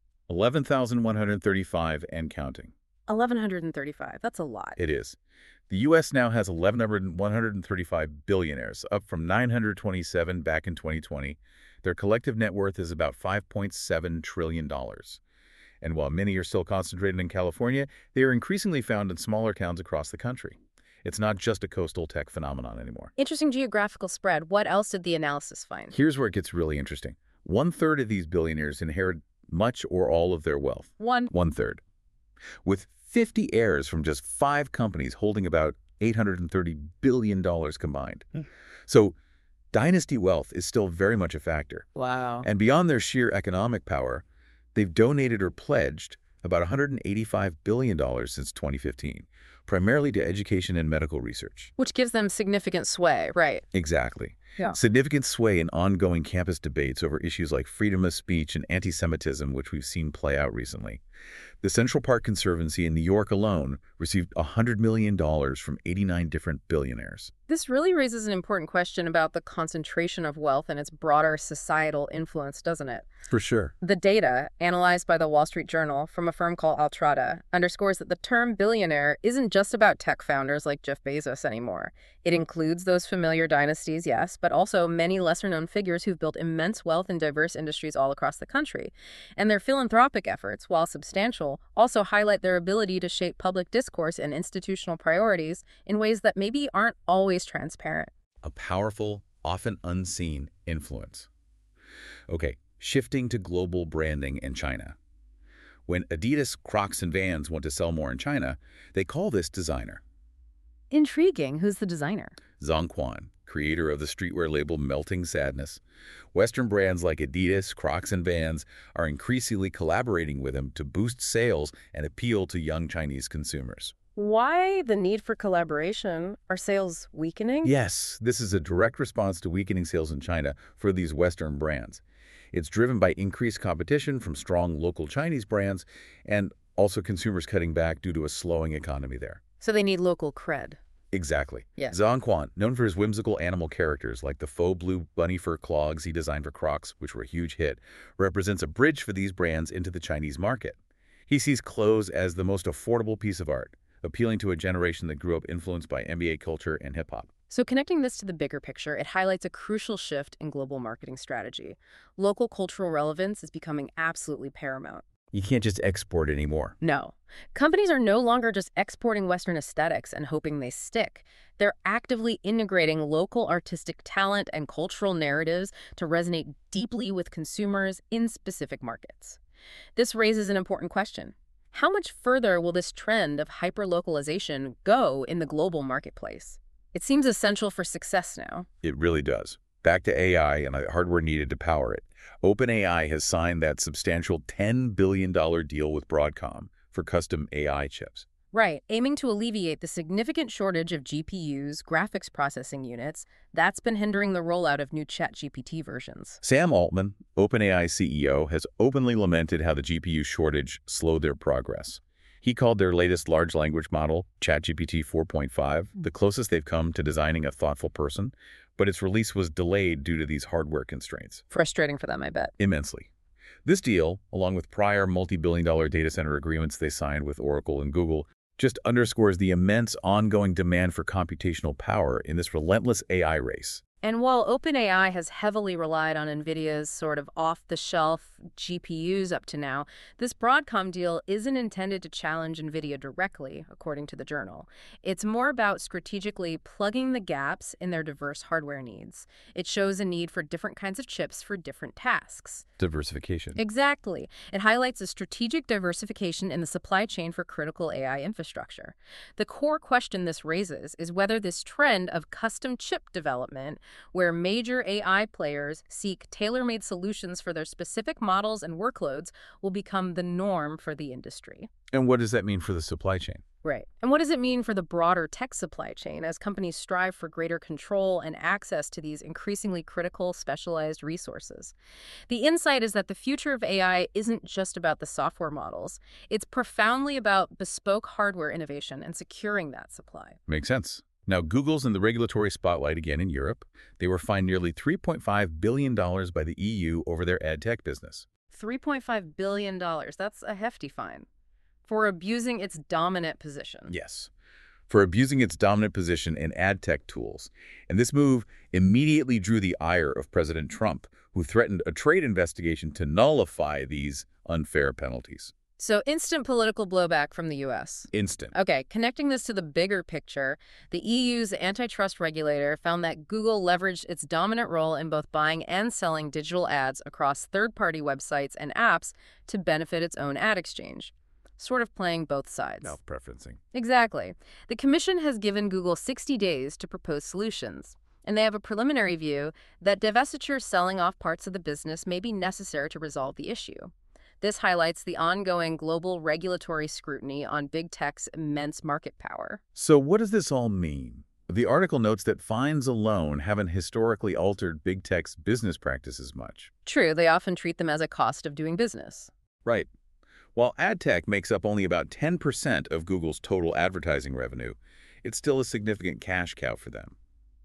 11,135 and counting. 1,135. That's a lot. It is. The U.S. now has 1,135 billionaires, up from 927 back in 2020. Their collective net worth is about $5.7 trillion. And while many are still concentrated in California, they are increasingly found in smaller towns across the country. It's not just a coastal tech phenomenon anymore. Interesting geographical spread. What else did the analysis find? Here's where it gets really interesting. 1/3 of these billionaires inherit much or all of their wealth. 1/3. With 50 heirs from just 5 companies holding about $830 billion combined. So dynasty wealth is still very much a factor. Wow. And beyond their sheer economic power, they've donated or pledged about $185 billion since 2015, primarily to education and medical research. Which gives them significant sway, right? Exactly. Yeah. Significant sway in ongoing campus debates over issues like freedom of speech and anti-Semitism, which we've seen play out recently. The Central Park Conservancy in New York alone received $100 million from 89 different billionaires. This really raises an important question about the concentration of wealth and its broader societal influence, doesn't it? For sure. The data, analyzed by the Wall Street Journal from a firm called Altrata, underscores that the term billionaire isn't just about tech founders like Jeff Bezos anymore. It includes those familiar dynasties, yes, but also many lesser-known figures who've built immense wealth in diverse industries all across the country. And their philanthropic efforts, while substantial, also highlight their ability to shape public discourse and institutional priorities in ways that maybe aren't always transparent. A powerful, often unseen influence. Okay, shifting to global branding and China. When Adidas, Crocs, and Vans want to sell more in China, they call this designer. Intriguing. Who's the designer? Zhang Quan, creator of the streetwear label Melting Sadness. Western brands like Adidas, Crocs, and Vans are increasingly collaborating with him to boost sales and appeal to young Chinese consumers. Why the need for collaboration? Are sales weakening? Yes, this is a direct response to weakening sales in China for these Western brands. It's driven by increased competition from strong local Chinese brands and also consumers cutting back due to a slowing economy there. So they need local cred. Exactly. Yeah. Zhang Quan, known for his whimsical animal characters like the faux blue bunny fur clogs he designed for Crocs, which were a huge hit, represents a bridge for these brands into the Chinese market. He sees clothes as the most affordable piece of art, appealing to a generation that grew up influenced by NBA culture and hip-hop. So connecting this to the bigger picture, it highlights a crucial shift in global marketing strategy. Local cultural relevance is becoming absolutely paramount. You can't just export anymore. No. Companies are no longer just exporting Western aesthetics and hoping they stick. They're actively integrating local artistic talent and cultural narratives to resonate deeply with consumers in specific markets. This raises an important question. How much further will this trend of hyper-localization go in the global marketplace? It seems essential for success now. It really does. Back to AI and the hardware needed to power it. OpenAI has signed that substantial $10 billion deal with Broadcom for custom AI chips. Right, aiming to alleviate the significant shortage of GPUs, graphics processing units, that's been hindering the rollout of new ChatGPT versions. Sam Altman, OpenAI CEO, has openly lamented how the GPU shortage slowed their progress. He called their latest large language model, ChatGPT 4.5, the closest they've come to designing a thoughtful person, but its release was delayed due to these hardware constraints. Frustrating for them, I bet. Immensely. This deal, along with prior multi-billion-dollar data center agreements they signed with Oracle and Google, just underscores the immense ongoing demand for computational power in this relentless AI race. And while OpenAI has heavily relied on NVIDIA's sort of off-the-shelf GPUs up to now, this Broadcom deal isn't intended to challenge NVIDIA directly, according to the journal. It's more about strategically plugging the gaps in their diverse hardware needs. It shows a need for different kinds of chips for different tasks. Diversification. Exactly. It highlights a strategic diversification in the supply chain for critical AI infrastructure. The core question this raises is whether this trend of custom chip development where major AI players seek tailor-made solutions for their specific models and workloads, will become the norm for the industry. And what does that mean for the supply chain? Right. And what does it mean for the broader tech supply chain as companies strive for greater control and access to these increasingly critical, specialized resources? The insight is that the future of AI isn't just about the software models. It's profoundly about bespoke hardware innovation and securing that supply. Makes sense. Now, Google's in the regulatory spotlight again in Europe. They were fined nearly $3.5 billion by the EU over their ad tech business. $3.5 billion. That's a hefty fine. For abusing its dominant position. Yes, for abusing its dominant position in ad tech tools. And this move immediately drew the ire of President Trump, who threatened a trade investigation to nullify these unfair penalties. So instant political blowback from the U.S. Instant. Okay, connecting this to the bigger picture, the EU's antitrust regulator found that Google leveraged its dominant role in both buying and selling digital ads across third-party websites and apps to benefit its own ad exchange. Sort of playing both sides. Self-preferencing. Exactly. The Commission has given Google 60 days to propose solutions, and they have a preliminary view that divestiture selling off parts of the business may be necessary to resolve the issue. This highlights the ongoing global regulatory scrutiny on big tech's immense market power. So what does this all mean? The article notes that fines alone haven't historically altered big tech's business practices much. True, they often treat them as a cost of doing business. Right. While ad tech makes up only about 10% of Google's total advertising revenue, it's still a significant cash cow for them.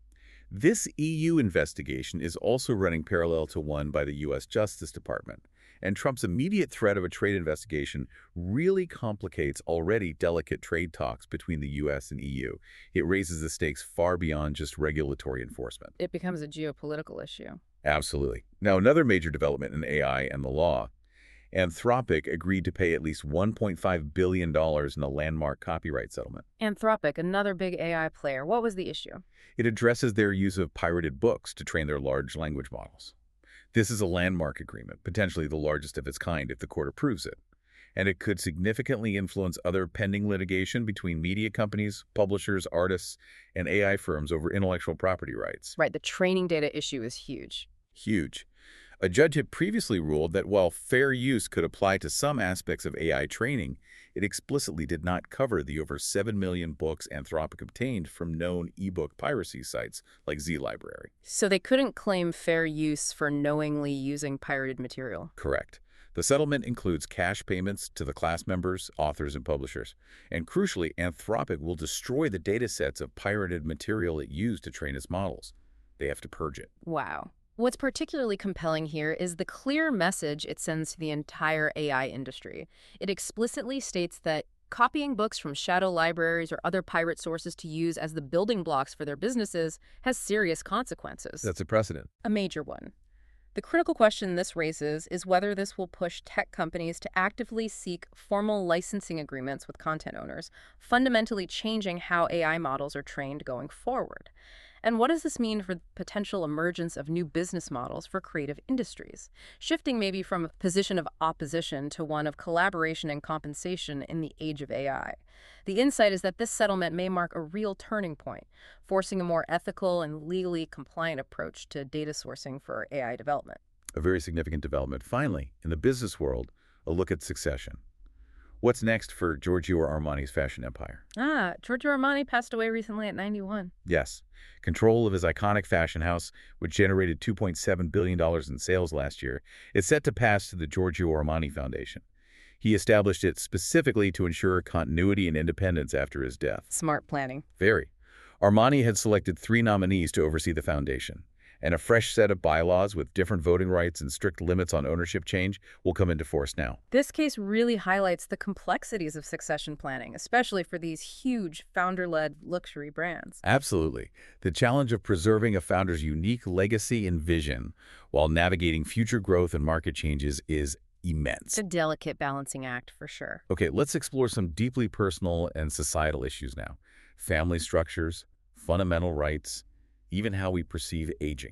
This EU investigation is also running parallel to one by the U.S. Justice Department, and Trump's immediate threat of a trade investigation really complicates already delicate trade talks between the U.S. and EU. It raises the stakes far beyond just regulatory enforcement. It becomes a geopolitical issue. Absolutely. Now, another major development in AI and the law. Anthropic agreed to pay at least $1.5 billion in a landmark copyright settlement. Anthropic, another big AI player. What was the issue? It addresses their use of pirated books to train their large language models. This is a landmark agreement, potentially the largest of its kind if the court approves it. And it could significantly influence other pending litigation between media companies, publishers, artists, and AI firms over intellectual property rights. Right, the training data issue is huge. Huge. A judge had previously ruled that while fair use could apply to some aspects of AI training, it explicitly did not cover the over 7 million books Anthropic obtained from known ebook piracy sites like ZLibrary. So they couldn't claim fair use for knowingly using pirated material. Correct. The settlement includes cash payments to the class members, authors, and publishers. And crucially, Anthropic will destroy the data sets of pirated material it used to train its models. They have to purge it. Wow. What's particularly compelling here is the clear message it sends to the entire AI industry. It explicitly states that copying books from shadow libraries or other pirate sources to use as the building blocks for their businesses has serious consequences. That's a precedent. A major one. The critical question this raises is whether this will push tech companies to actively seek formal licensing agreements with content owners, fundamentally changing how AI models are trained going forward. And what does this mean for the potential emergence of new business models for creative industries, shifting maybe from a position of opposition to one of collaboration and compensation in the age of AI? The insight is that this settlement may mark a real turning point, forcing a more ethical and legally compliant approach to data sourcing for AI development. A very significant development. Finally, in the business world, a look at succession. What's next for Giorgio Armani's fashion empire? Giorgio Armani passed away recently at 91. Yes, control of his iconic fashion house, which generated $2.7 billion in sales last year, is set to pass to the Giorgio Armani Foundation. He established it specifically to ensure continuity and independence after his death. Smart planning. Very. Armani had selected 3 nominees to oversee the foundation, and a fresh set of bylaws with different voting rights and strict limits on ownership change will come into force now. This case really highlights the complexities of succession planning, especially for these huge founder-led luxury brands. Absolutely. The challenge of preserving a founder's unique legacy and vision while navigating future growth and market changes is immense. It's a delicate balancing act, for sure. Okay, let's explore some deeply personal and societal issues now. Family structures, fundamental rights, even how we perceive aging.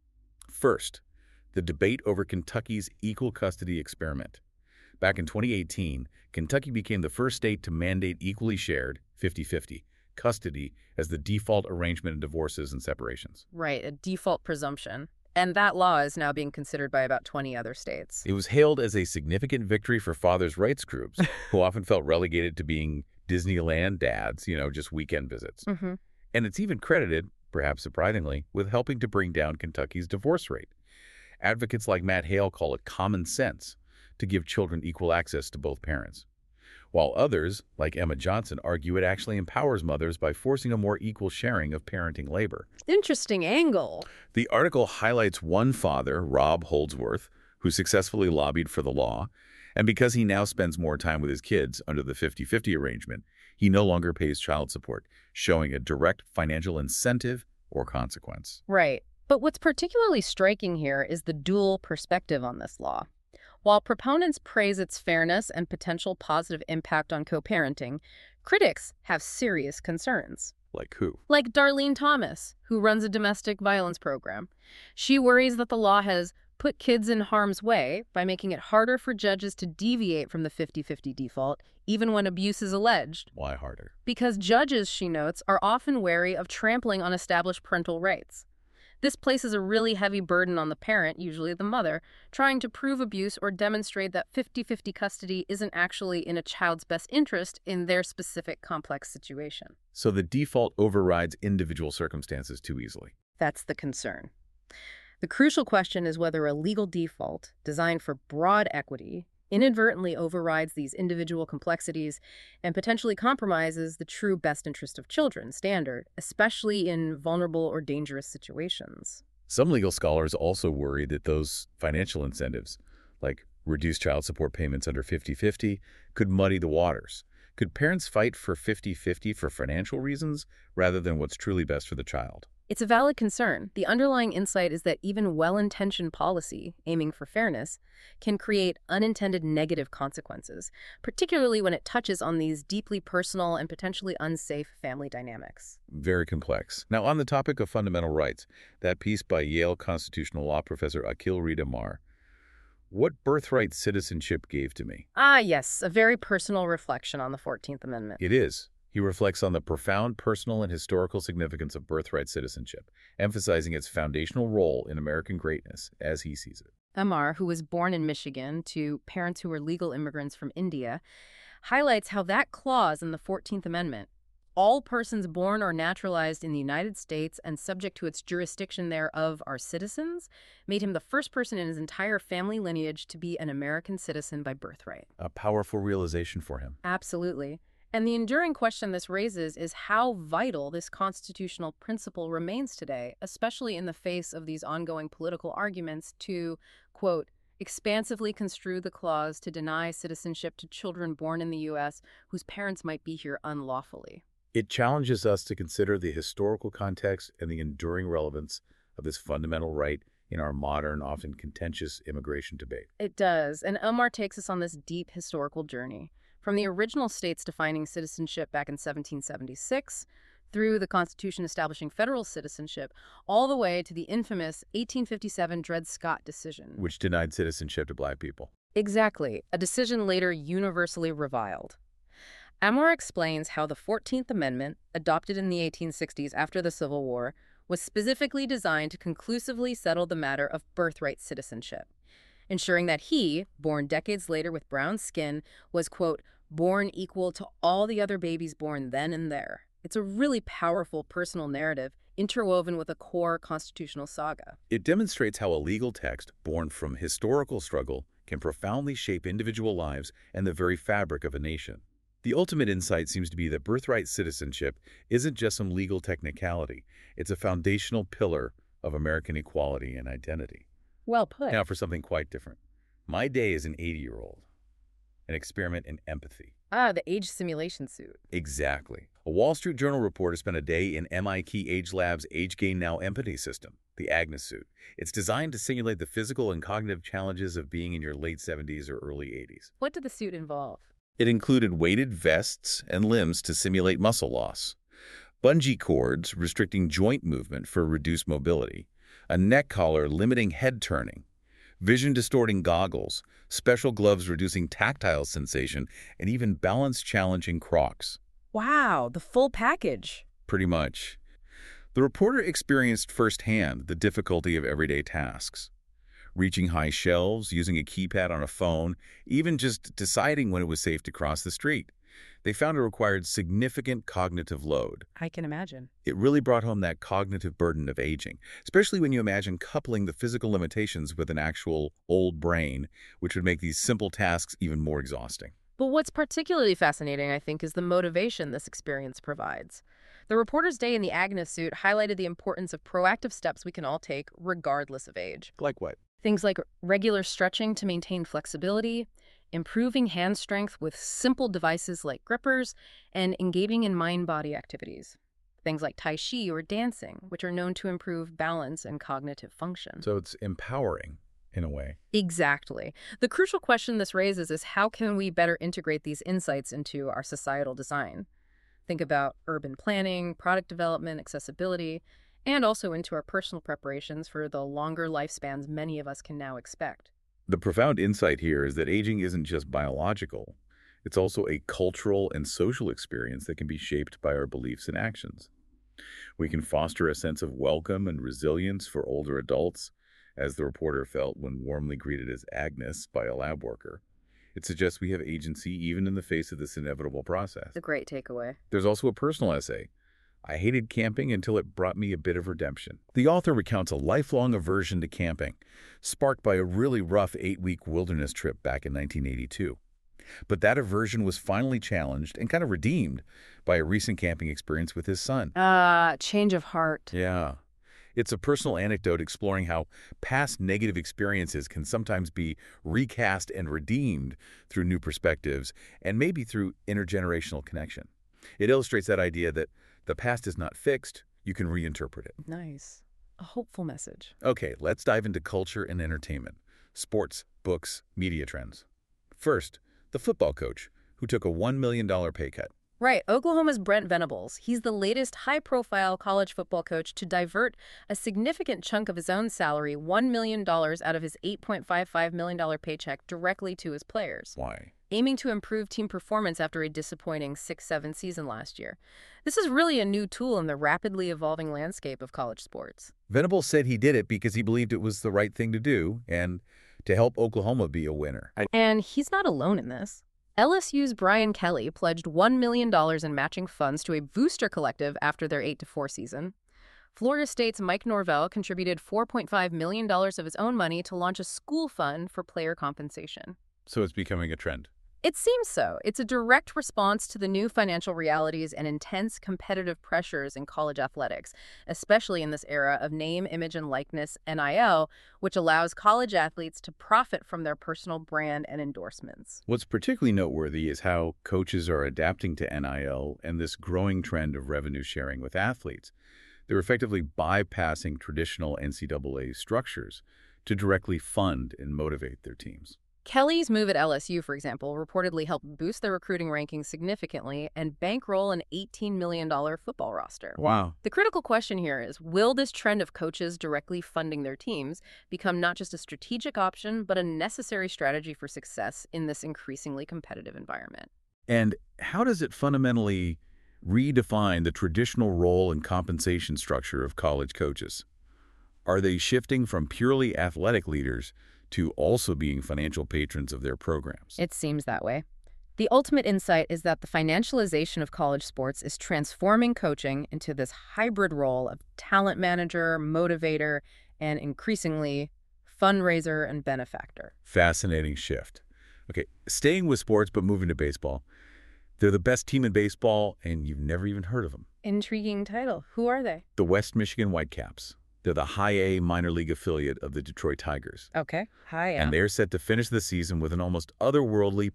First, the debate over Kentucky's equal custody experiment. Back in 2018, Kentucky became the first state to mandate equally shared, 50-50, custody as the default arrangement in divorces and separations. Right, a default presumption. And that law is now being considered by about 20 other states. It was hailed as a significant victory for fathers' rights groups, who often felt relegated to being Disneyland dads, just weekend visits. Mm-hmm. And it's even credited, perhaps surprisingly, with helping to bring down Kentucky's divorce rate. Advocates like Matt Hale call it common sense to give children equal access to both parents, while others, like Emma Johnson, argue it actually empowers mothers by forcing a more equal sharing of parenting labor. Interesting angle. The article highlights one father, Rob Holdsworth, who successfully lobbied for the law, and because he now spends more time with his kids under the 50-50 arrangement, he no longer pays child support, showing a direct financial incentive or consequence. Right. But what's particularly striking here is the dual perspective on this law. While proponents praise its fairness and potential positive impact on co-parenting, critics have serious concerns. Like who? Like Darlene Thomas, who runs a domestic violence program. She worries that the law has put kids in harm's way by making it harder for judges to deviate from the 50-50 default, even when abuse is alleged. Why harder? Because judges, she notes, are often wary of trampling on established parental rights. This places a really heavy burden on the parent, usually the mother, trying to prove abuse or demonstrate that 50-50 custody isn't actually in a child's best interest in their specific complex situation. So the default overrides individual circumstances too easily. That's the concern. The crucial question is whether a legal default designed for broad equity inadvertently overrides these individual complexities and potentially compromises the true best interest of children standard, especially in vulnerable or dangerous situations. Some legal scholars also worry that those financial incentives, like reduced child support payments under 50-50, could muddy the waters. Could parents fight for 50-50 for financial reasons rather than what's truly best for the child? It's a valid concern. The underlying insight is that even well-intentioned policy, aiming for fairness, can create unintended negative consequences, particularly when it touches on these deeply personal and potentially unsafe family dynamics. Very complex. Now, on the topic of fundamental rights, that piece by Yale constitutional law professor Akhil Redamar, what birthright citizenship gave to me? Ah, yes, a very personal reflection on the 14th Amendment. It is. He reflects on the profound personal and historical significance of birthright citizenship, emphasizing its foundational role in American greatness as he sees it. Amar, who was born in Michigan to parents who were legal immigrants from India, highlights how that clause in the 14th Amendment, all persons born or naturalized in the United States and subject to its jurisdiction thereof are citizens, made him the first person in his entire family lineage to be an American citizen by birthright. A powerful realization for him. Absolutely. And the enduring question this raises is how vital this constitutional principle remains today, especially in the face of these ongoing political arguments to, quote, expansively construe the clause to deny citizenship to children born in the U.S. whose parents might be here unlawfully. It challenges us to consider the historical context and the enduring relevance of this fundamental right in our modern, often contentious immigration debate. It does, and Omar takes us on this deep historical journey. From the original states defining citizenship back in 1776, through the Constitution establishing federal citizenship, all the way to the infamous 1857 Dred Scott decision. Which denied citizenship to Black people. Exactly, a decision later universally reviled. Amar explains how the 14th Amendment, adopted in the 1860s after the Civil War, was specifically designed to conclusively settle the matter of birthright citizenship, ensuring that he, born decades later with brown skin, was, quote, born equal to all the other babies born then and there. It's a really powerful personal narrative interwoven with a core constitutional saga. It demonstrates how a legal text born from historical struggle can profoundly shape individual lives and the very fabric of a nation. The ultimate insight seems to be that birthright citizenship isn't just some legal technicality. It's a foundational pillar of American equality and identity. Well put. Now for something quite different. My day is an 80-year-old. An experiment in empathy. Ah, the age simulation suit. Exactly. A Wall Street Journal reporter spent a day in MIT AgeLab's Age Gain Now empathy system, the Agnes suit. It's designed to simulate the physical and cognitive challenges of being in your late 70s or early 80s. What did the suit involve? It included weighted vests and limbs to simulate muscle loss, bungee cords restricting joint movement for reduced mobility, a neck collar limiting head turning, vision-distorting goggles, special gloves reducing tactile sensation, and even balance-challenging Crocs. Wow, the full package. Pretty much. The reporter experienced firsthand the difficulty of everyday tasks. Reaching high shelves, using a keypad on a phone, even just deciding when it was safe to cross the street. They found it required significant cognitive load. I can imagine. It really brought home that cognitive burden of aging, especially when you imagine coupling the physical limitations with an actual old brain, which would make these simple tasks even more exhausting. But what's particularly fascinating, I think, is the motivation this experience provides. The reporter's day in the Agnes suit highlighted the importance of proactive steps we can all take regardless of age. Like what? Things like regular stretching to maintain flexibility, improving hand strength with simple devices like grippers, and engaging in mind-body activities. Things like Tai Chi or dancing, which are known to improve balance and cognitive function. So it's empowering, in a way. Exactly. The crucial question this raises is how can we better integrate these insights into our societal design? Think about urban planning, product development, accessibility, and also into our personal preparations for the longer lifespans many of us can now expect. The profound insight here is that aging isn't just biological. It's also a cultural and social experience that can be shaped by our beliefs and actions. We can foster a sense of welcome and resilience for older adults, as the reporter felt when warmly greeted as Agnes by a lab worker. It suggests we have agency even in the face of this inevitable process. A great takeaway. There's also a personal essay. I hated camping until it brought me a bit of redemption. The author recounts a lifelong aversion to camping, sparked by a really rough 8-week wilderness trip back in 1982. But that aversion was finally challenged and kind of redeemed by a recent camping experience with his son. Change of heart. Yeah. It's a personal anecdote exploring how past negative experiences can sometimes be recast and redeemed through new perspectives and maybe through intergenerational connection. It illustrates that idea that the past is not fixed, you can reinterpret it. Nice. A hopeful message. Okay, let's dive into culture and entertainment, sports, books, media trends. First, the football coach, who took a $1 million pay cut. Right. Oklahoma's Brent Venables. He's the latest high-profile college football coach to divert a significant chunk of his own salary, $1 million out of his $8.55 million paycheck, directly to his players. Why? Aiming to improve team performance after a disappointing 6-7 season last year. This is really a new tool in the rapidly evolving landscape of college sports. Venables said he did it because he believed it was the right thing to do and to help Oklahoma be a winner. And he's not alone in this. LSU's Brian Kelly pledged $1 million in matching funds to a booster collective after their 8-4 season. Florida State's Mike Norvell contributed $4.5 million of his own money to launch a school fund for player compensation. So it's becoming a trend. It seems so. It's a direct response to the new financial realities and intense competitive pressures in college athletics, especially in this era of name, image, and likeness, NIL, which allows college athletes to profit from their personal brand and endorsements. What's particularly noteworthy is how coaches are adapting to NIL and this growing trend of revenue sharing with athletes. They're effectively bypassing traditional NCAA structures to directly fund and motivate their teams. Kelly's move at LSU, for example, reportedly helped boost their recruiting rankings significantly and bankroll an $18 million football roster. Wow. The critical question here is, will this trend of coaches directly funding their teams become not just a strategic option, but a necessary strategy for success in this increasingly competitive environment? And how does it fundamentally redefine the traditional role and compensation structure of college coaches? Are they shifting from purely athletic leaders to also being financial patrons of their programs? It seems that way. The ultimate insight is that the financialization of college sports is transforming coaching into this hybrid role of talent manager, motivator, and increasingly fundraiser and benefactor. Fascinating shift. Okay, staying with sports but moving to baseball. They're the best team in baseball, and you've never even heard of them. Intriguing title. Who are they? The West Michigan Whitecaps. They're the high-A minor league affiliate of the Detroit Tigers. Okay. Hi. And they're set to finish the season with an almost otherworldly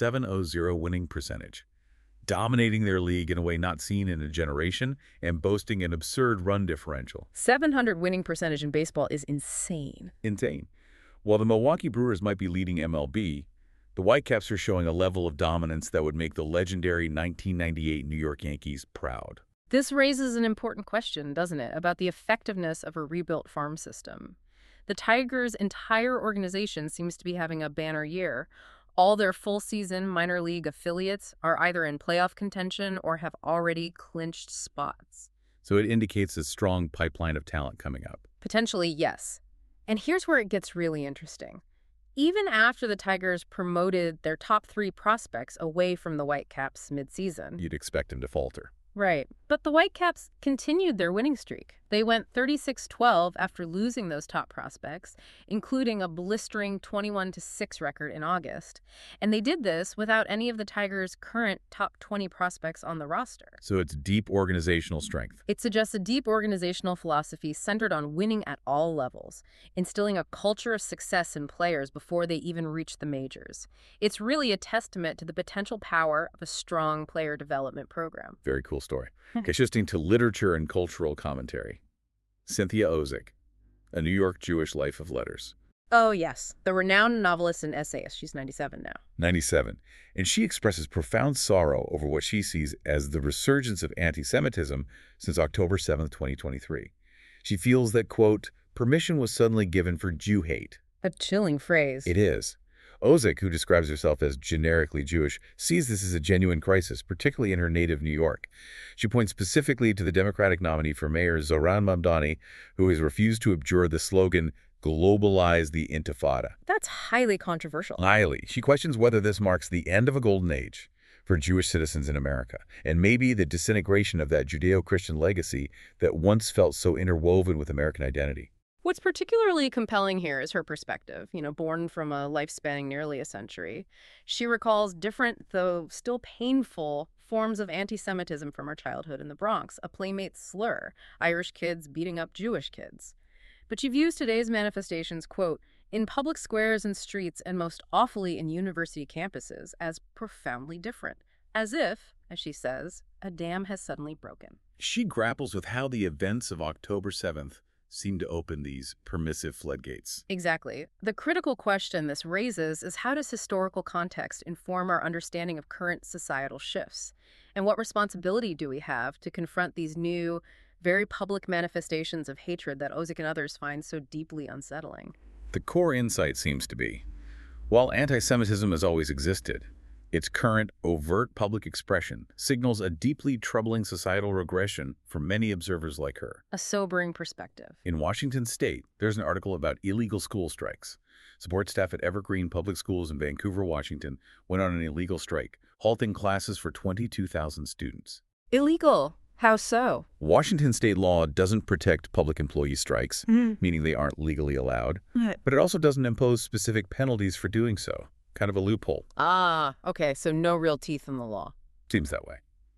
.700 winning percentage, dominating their league in a way not seen in a generation and boasting an absurd run differential. 700 winning percentage in baseball is insane. Insane. While the Milwaukee Brewers might be leading MLB, the Whitecaps are showing a level of dominance that would make the legendary 1998 New York Yankees proud. This raises an important question, doesn't it, about the effectiveness of a rebuilt farm system. The Tigers' entire organization seems to be having a banner year, All their full-season minor league affiliates are either in playoff contention or have already clinched spots. So it indicates a strong pipeline of talent coming up. Potentially, yes. And here's where it gets really interesting. Even after the Tigers promoted their top 3 prospects away from the Whitecaps midseason. You'd expect him to falter. Right. But the Whitecaps continued their winning streak. They went 36-12 after losing those top prospects, including a blistering 21-6 record in August. And they did this without any of the Tigers' current top 20 prospects on the roster. So it's deep organizational strength. It suggests a deep organizational philosophy centered on winning at all levels, instilling a culture of success in players before they even reach the majors. It's really a testament to the potential power of a strong player development program. Very cool story. Okay, shifting to literature and cultural commentary. Cynthia Ozick, A New York Jewish Life of Letters. Oh, yes. The renowned novelist and essayist. She's 97 now. 97. And she expresses profound sorrow over what she sees as the resurgence of anti-Semitism since October 7th, 2023. She feels that, quote, permission was suddenly given for Jew hate. A chilling phrase. It is. Ozick, who describes herself as generically Jewish, sees this as a genuine crisis, particularly in her native New York. She points specifically to the Democratic nominee for mayor, Zohran Mamdani, who has refused to abjure the slogan, globalize the Intifada. That's highly controversial. Highly. She questions whether this marks the end of a golden age for Jewish citizens in America, and maybe the disintegration of that Judeo-Christian legacy that once felt so interwoven with American identity. What's particularly compelling here is her perspective, born from a life spanning nearly a century. She recalls different, though still painful, forms of anti-Semitism from her childhood in the Bronx, a playmate's slur, Irish kids beating up Jewish kids. But she views today's manifestations, quote, in public squares and streets and most awfully in university campuses as profoundly different, as if, as she says, a dam has suddenly broken. She grapples with how the events of October 7th seem to open these permissive floodgates. Exactly. The critical question this raises is, how does historical context inform our understanding of current societal shifts? And what responsibility do we have to confront these new, very public manifestations of hatred that Ozick and others find so deeply unsettling? The core insight seems to be, while anti-Semitism has always existed, its current, overt public expression signals a deeply troubling societal regression for many observers like her. A sobering perspective. In Washington state, there's an article about illegal school strikes. Support staff at Evergreen Public Schools in Vancouver, Washington, went on an illegal strike, halting classes for 22,000 students. Illegal? How so? Washington state law doesn't protect public employee strikes, meaning they aren't legally allowed, but it also doesn't impose specific penalties for doing so. Kind of a loophole. Ah, okay, so no real teeth in the law. Seems that way.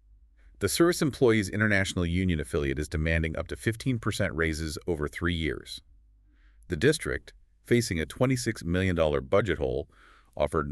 The Service Employees International Union affiliate is demanding up to 15% raises over 3 years. The district, facing a $26 million budget hole, offered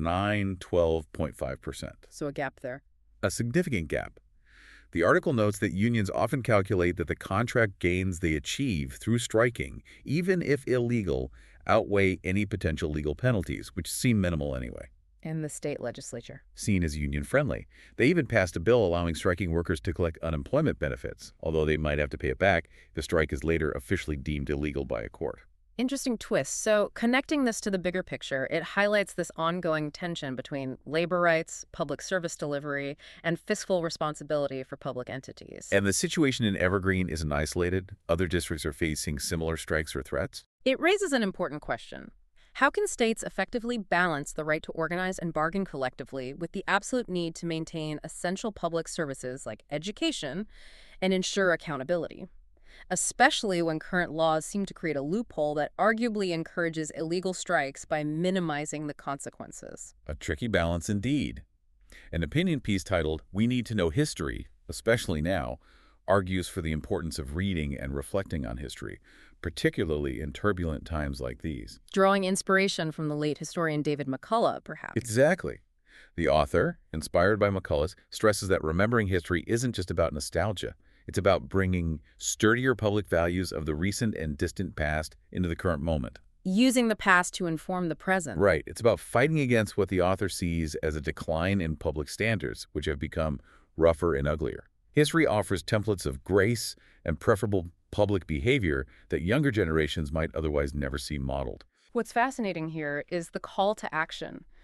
12.5%. So a gap there. A significant gap. The article notes that unions often calculate that the contract gains they achieve through striking, even if illegal, outweigh any potential legal penalties, which seem minimal anyway. And the state legislature. Seen as union-friendly. They even passed a bill allowing striking workers to collect unemployment benefits, although they might have to pay it back if the strike is later officially deemed illegal by a court. Interesting twist. So connecting this to the bigger picture, it highlights this ongoing tension between labor rights, public service delivery, and fiscal responsibility for public entities. And the situation in Evergreen isn't isolated. Other districts are facing similar strikes or threats. It raises an important question. How can states effectively balance the right to organize and bargain collectively with the absolute need to maintain essential public services like education and ensure accountability? Especially when current laws seem to create a loophole that arguably encourages illegal strikes by minimizing the consequences. A tricky balance indeed. An opinion piece titled, "We Need to Know History, Especially Now," argues for the importance of reading and reflecting on history, particularly in turbulent times like these. Drawing inspiration from the late historian David McCullough, perhaps. Exactly. The author, inspired by McCullough, stresses that remembering history isn't just about nostalgia. It's about bringing sturdier public values of the recent and distant past into the current moment. Using the past to inform the present. Right. It's about fighting against what the author sees as a decline in public standards, which have become rougher and uglier. History offers templates of grace and preferable public behavior that younger generations might otherwise never see modeled. What's fascinating here is the call to action.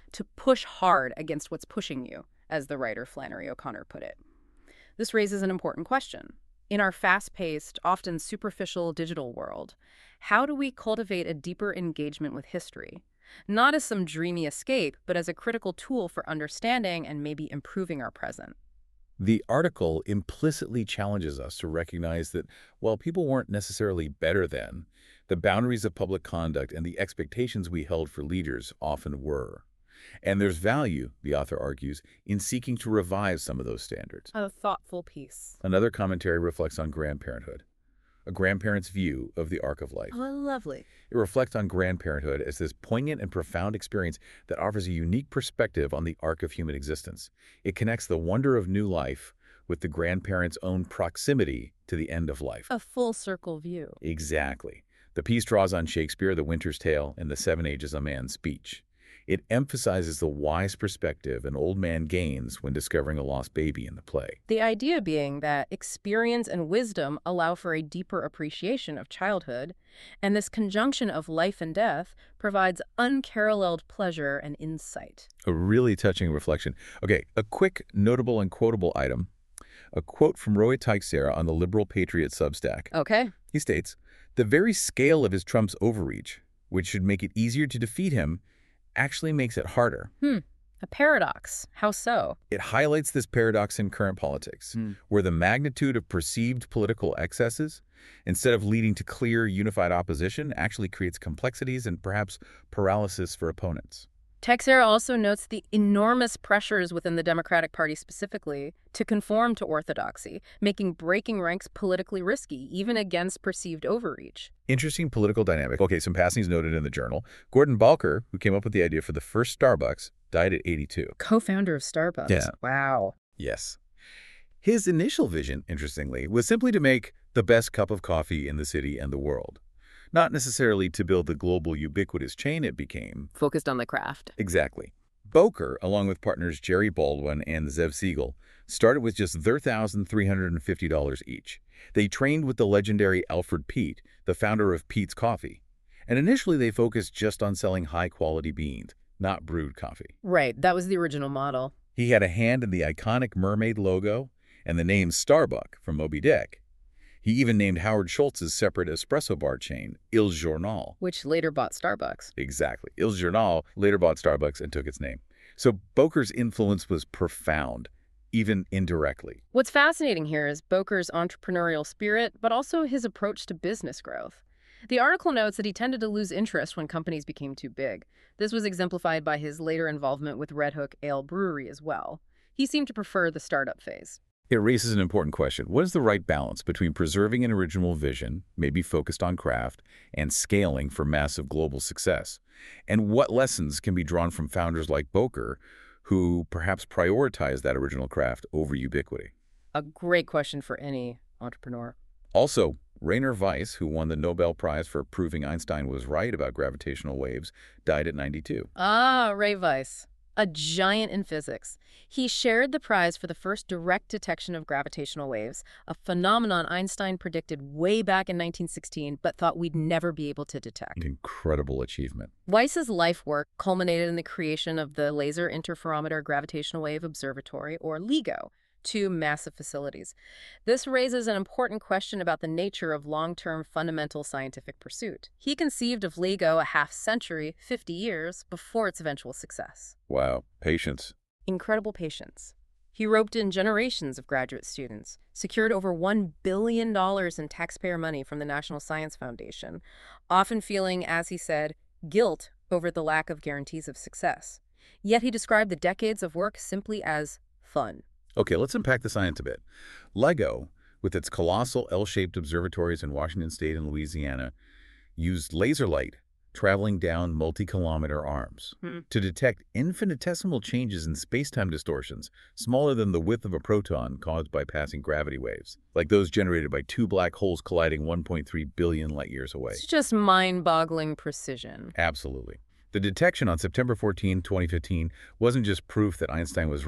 to push hard against what's pushing you, as the writer Flannery O'Connor put it. This raises an important question. In our fast-paced, often superficial digital world, how do we cultivate a deeper engagement with history? Not as some dreamy escape, but as a critical tool for understanding and maybe improving our present. The article implicitly challenges us to recognize that while people weren't necessarily better then, the boundaries of public conduct and the expectations we held for leaders often were. And there's value, the author argues, in seeking to revise some of those standards. A thoughtful piece. Another commentary reflects on grandparenthood, a grandparent's view of the arc of life. Oh, lovely. It reflects on grandparenthood as this poignant and profound experience that offers a unique perspective on the arc of human existence. It connects the wonder of new life with the grandparent's own proximity to the end of life. A full circle view. Exactly. The piece draws on Shakespeare, The Winter's Tale, and The Seven Ages a Man's Speech. It emphasizes the wise perspective an old man gains when discovering a lost baby in the play. The idea being that experience and wisdom allow for a deeper appreciation of childhood, and this conjunction of life and death provides unparalleled pleasure and insight. A really touching reflection. Okay, a quick, notable, and quotable item. A quote from Roy Teixeira on the Liberal Patriot Substack. Okay. He states, "The very scale of his Trump's overreach, which should make it easier to defeat him, actually makes it harder." A paradox. How so? It highlights this paradox in current politics, where the magnitude of perceived political excesses, instead of leading to clear, unified opposition, actually creates complexities and perhaps paralysis for opponents. Teixeira also notes the enormous pressures within the Democratic Party specifically to conform to orthodoxy, making breaking ranks politically risky, even against perceived overreach. Interesting political dynamic. Okay, some passings noted in the journal. Gordon Balker, who came up with the idea for the first Starbucks, died at 82. Co-founder of Starbucks. Yeah. Wow. Yes. His initial vision, interestingly, was simply to make the best cup of coffee in the city and the world. Not necessarily to build the global ubiquitous chain it became. Focused on the craft. Exactly. Boker, along with partners Jerry Baldwin and Zev Siegel, started with just their $1,350 each. They trained with the legendary Alfred Peet, the founder of Peet's Coffee. And initially they focused just on selling high-quality beans, not brewed coffee. Right, that was the original model. He had a hand in the iconic mermaid logo and the name Starbuck from Moby Dick. He even named Howard Schultz's separate espresso bar chain, Il Journal. Which later bought Starbucks. Exactly. Il Journal later bought Starbucks and took its name. So Boker's influence was profound, even indirectly. What's fascinating here is Boker's entrepreneurial spirit, but also his approach to business growth. The article notes that he tended to lose interest when companies became too big. This was exemplified by his later involvement with Red Hook Ale Brewery as well. He seemed to prefer the startup phase. It raises an important question. What is the right balance between preserving an original vision, maybe focused on craft, and scaling for massive global success? And what lessons can be drawn from founders like Boker, who perhaps prioritize that original craft over ubiquity? A great question for any entrepreneur. Also, Rainer Weiss, who won the Nobel Prize for proving Einstein was right about gravitational waves, died at 92. Ah, Ray Weiss. A giant in physics. He shared the prize for the first direct detection of gravitational waves, a phenomenon Einstein predicted way back in 1916 but thought we'd never be able to detect. An incredible achievement. Weiss's life work culminated in the creation of the Laser Interferometer Gravitational Wave Observatory, or LIGO, two massive facilities. This raises an important question about the nature of long-term fundamental scientific pursuit. He conceived of LIGO a half-century, 50 years, before its eventual success. Wow, patience. Incredible patience. He roped in generations of graduate students, secured over $1 billion in taxpayer money from the National Science Foundation, often feeling, as he said, guilt over the lack of guarantees of success. Yet he described the decades of work simply as fun. Okay, let's unpack the science a bit. LIGO, with its colossal L-shaped observatories in Washington State and Louisiana, used laser light traveling down multi-kilometer arms to detect infinitesimal changes in space-time distortions smaller than the width of a proton caused by passing gravity waves, like those generated by two black holes colliding 1.3 billion light-years away. It's just mind-boggling precision. Absolutely. The detection on September 14, 2015 wasn't just proof that Einstein was right.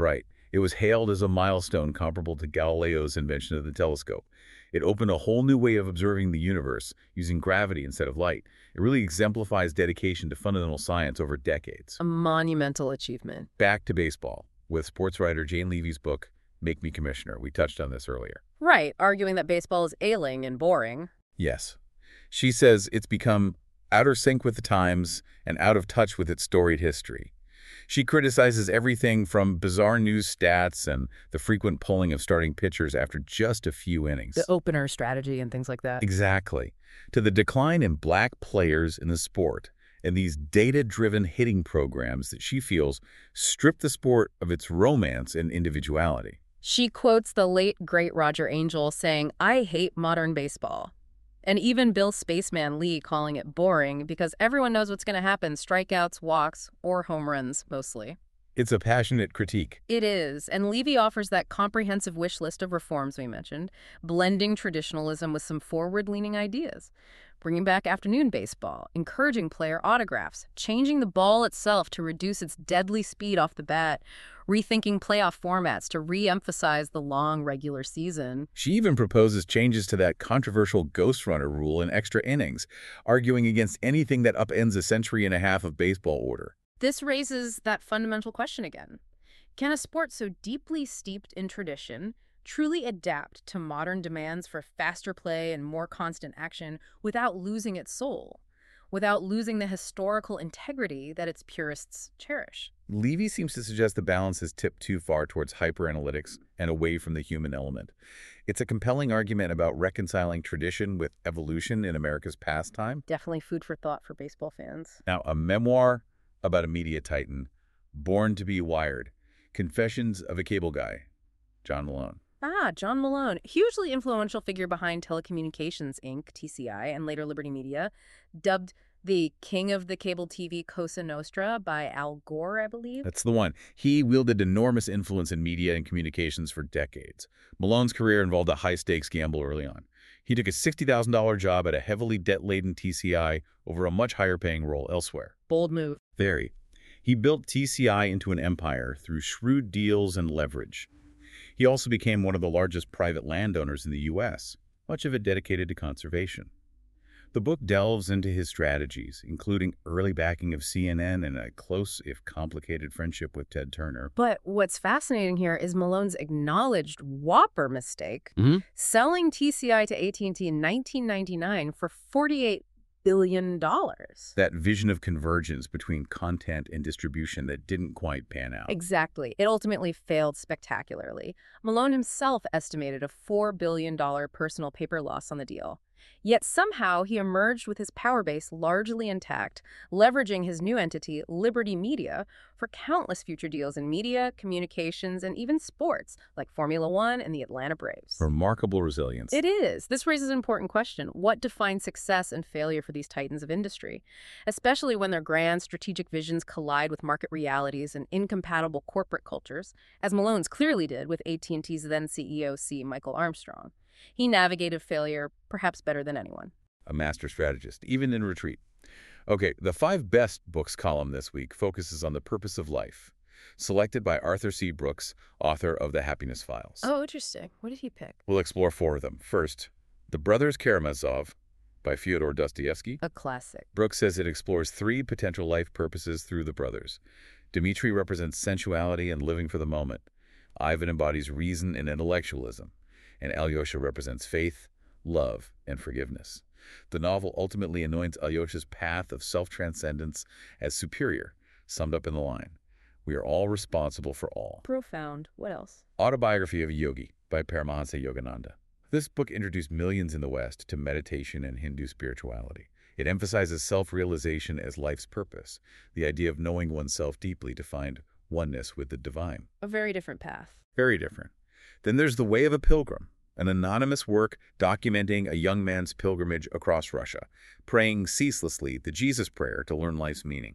It was hailed as a milestone comparable to Galileo's invention of the telescope. It opened a whole new way of observing the universe, using gravity instead of light. It really exemplifies dedication to fundamental science over decades. A monumental achievement. Back to baseball, with sports writer Jane Levy's book, Make Me Commissioner. We touched on this earlier. Right, arguing that baseball is ailing and boring. Yes. She says it's become out of sync with the times and out of touch with its storied history. She criticizes everything from bizarre news stats and the frequent pulling of starting pitchers after just a few innings. The opener strategy and things like that. Exactly. To the decline in black players in the sport and these data-driven hitting programs that she feels strip the sport of its romance and individuality. She quotes the late, great Roger Angell saying, "I hate modern baseball." And even Bill Spaceman Lee calling it boring because everyone knows what's going to happen, strikeouts, walks, or home runs, mostly. It's a passionate critique. It is, and Levy offers that comprehensive wish list of reforms we mentioned, blending traditionalism with some forward-leaning ideas. Bringing back afternoon baseball, encouraging player autographs, changing the ball itself to reduce its deadly speed off the bat, rethinking playoff formats to re-emphasize the long regular season. She even proposes changes to that controversial ghost runner rule in extra innings, arguing against anything that upends a century and a half of baseball order. This raises that fundamental question again. Can a sport so deeply steeped in tradition truly adapt to modern demands for faster play and more constant action without losing its soul, without losing the historical integrity that its purists cherish? Levy seems to suggest the balance has tipped too far towards hyperanalytics and away from the human element. It's a compelling argument about reconciling tradition with evolution in America's pastime. Definitely food for thought for baseball fans. Now, a memoir about a media titan, Born to be Wired, Confessions of a Cable Guy, John Malone. John Malone, hugely influential figure behind Telecommunications Inc., TCI, and later Liberty Media, dubbed the king of the cable TV Cosa Nostra by Al Gore, I believe. That's the one. He wielded enormous influence in media and communications for decades. Malone's career involved a high-stakes gamble early on. He took a $60,000 job at a heavily debt-laden TCI over a much higher-paying role elsewhere. Bold move. Very. He built TCI into an empire through shrewd deals and leverage. He also became one of the largest private landowners in the U.S., much of it dedicated to conservation. The book delves into his strategies, including early backing of CNN and a close, if complicated, friendship with Ted Turner. But what's fascinating here is Malone's acknowledged whopper mistake, selling TCI to AT&T in 1999 for $48 billion. That vision of convergence between content and distribution that didn't quite pan out. Exactly. It ultimately failed spectacularly. Malone himself estimated a $4 billion personal paper loss on the deal. Yet somehow he emerged with his power base largely intact, leveraging his new entity, Liberty Media, for countless future deals in media, communications, and even sports, like Formula One and the Atlanta Braves. Remarkable resilience. It is. This raises an important question. What defines success and failure for these titans of industry? Especially when their grand strategic visions collide with market realities and incompatible corporate cultures, as Malone's clearly did with AT&T's then CEO C. Michael Armstrong. He navigated failure perhaps better than anyone. A master strategist, even in retreat. Okay, the 5 best books column this week focuses on the purpose of life, selected by Arthur C. Brooks, author of The Happiness Files. Oh, interesting. What did he pick? We'll explore 4 of them. First, The Brothers Karamazov by Fyodor Dostoevsky. A classic. Brooks says it explores 3 potential life purposes through the brothers. Dmitri represents sensuality and living for the moment. Ivan embodies reason and intellectualism. And Alyosha represents faith, love, and forgiveness. The novel ultimately anoints Alyosha's path of self-transcendence as superior, summed up in the line, "We are all responsible for all." Profound. What else? Autobiography of a Yogi by Paramahansa Yogananda. This book introduced millions in the West to meditation and Hindu spirituality. It emphasizes self-realization as life's purpose, the idea of knowing oneself deeply to find oneness with the divine. A very different path. Very different. Then there's The Way of a Pilgrim, an anonymous work documenting a young man's pilgrimage across Russia, praying ceaselessly the Jesus prayer to learn life's meaning.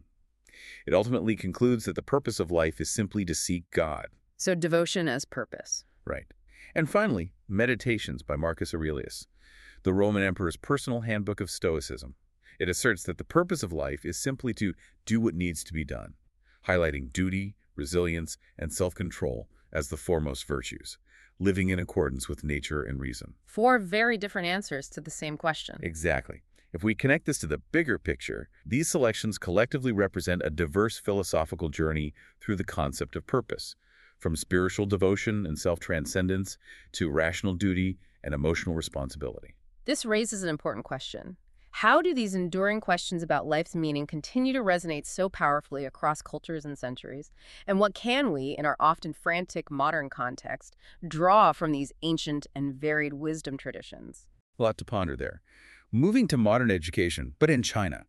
It ultimately concludes that the purpose of life is simply to seek God. So devotion as purpose. Right. And finally, Meditations by Marcus Aurelius, the Roman emperor's personal handbook of Stoicism. It asserts that the purpose of life is simply to do what needs to be done, highlighting duty, resilience, and self-control as the foremost virtues, living in accordance with nature and reason. 4 very different answers to the same question. Exactly. If we connect this to the bigger picture, these selections collectively represent a diverse philosophical journey through the concept of purpose, from spiritual devotion and self-transcendence to rational duty and emotional responsibility. This raises an important question. How do these enduring questions about life's meaning continue to resonate so powerfully across cultures and centuries? And what can we, in our often frantic modern context, draw from these ancient and varied wisdom traditions? A lot to ponder there. Moving to modern education, but in China.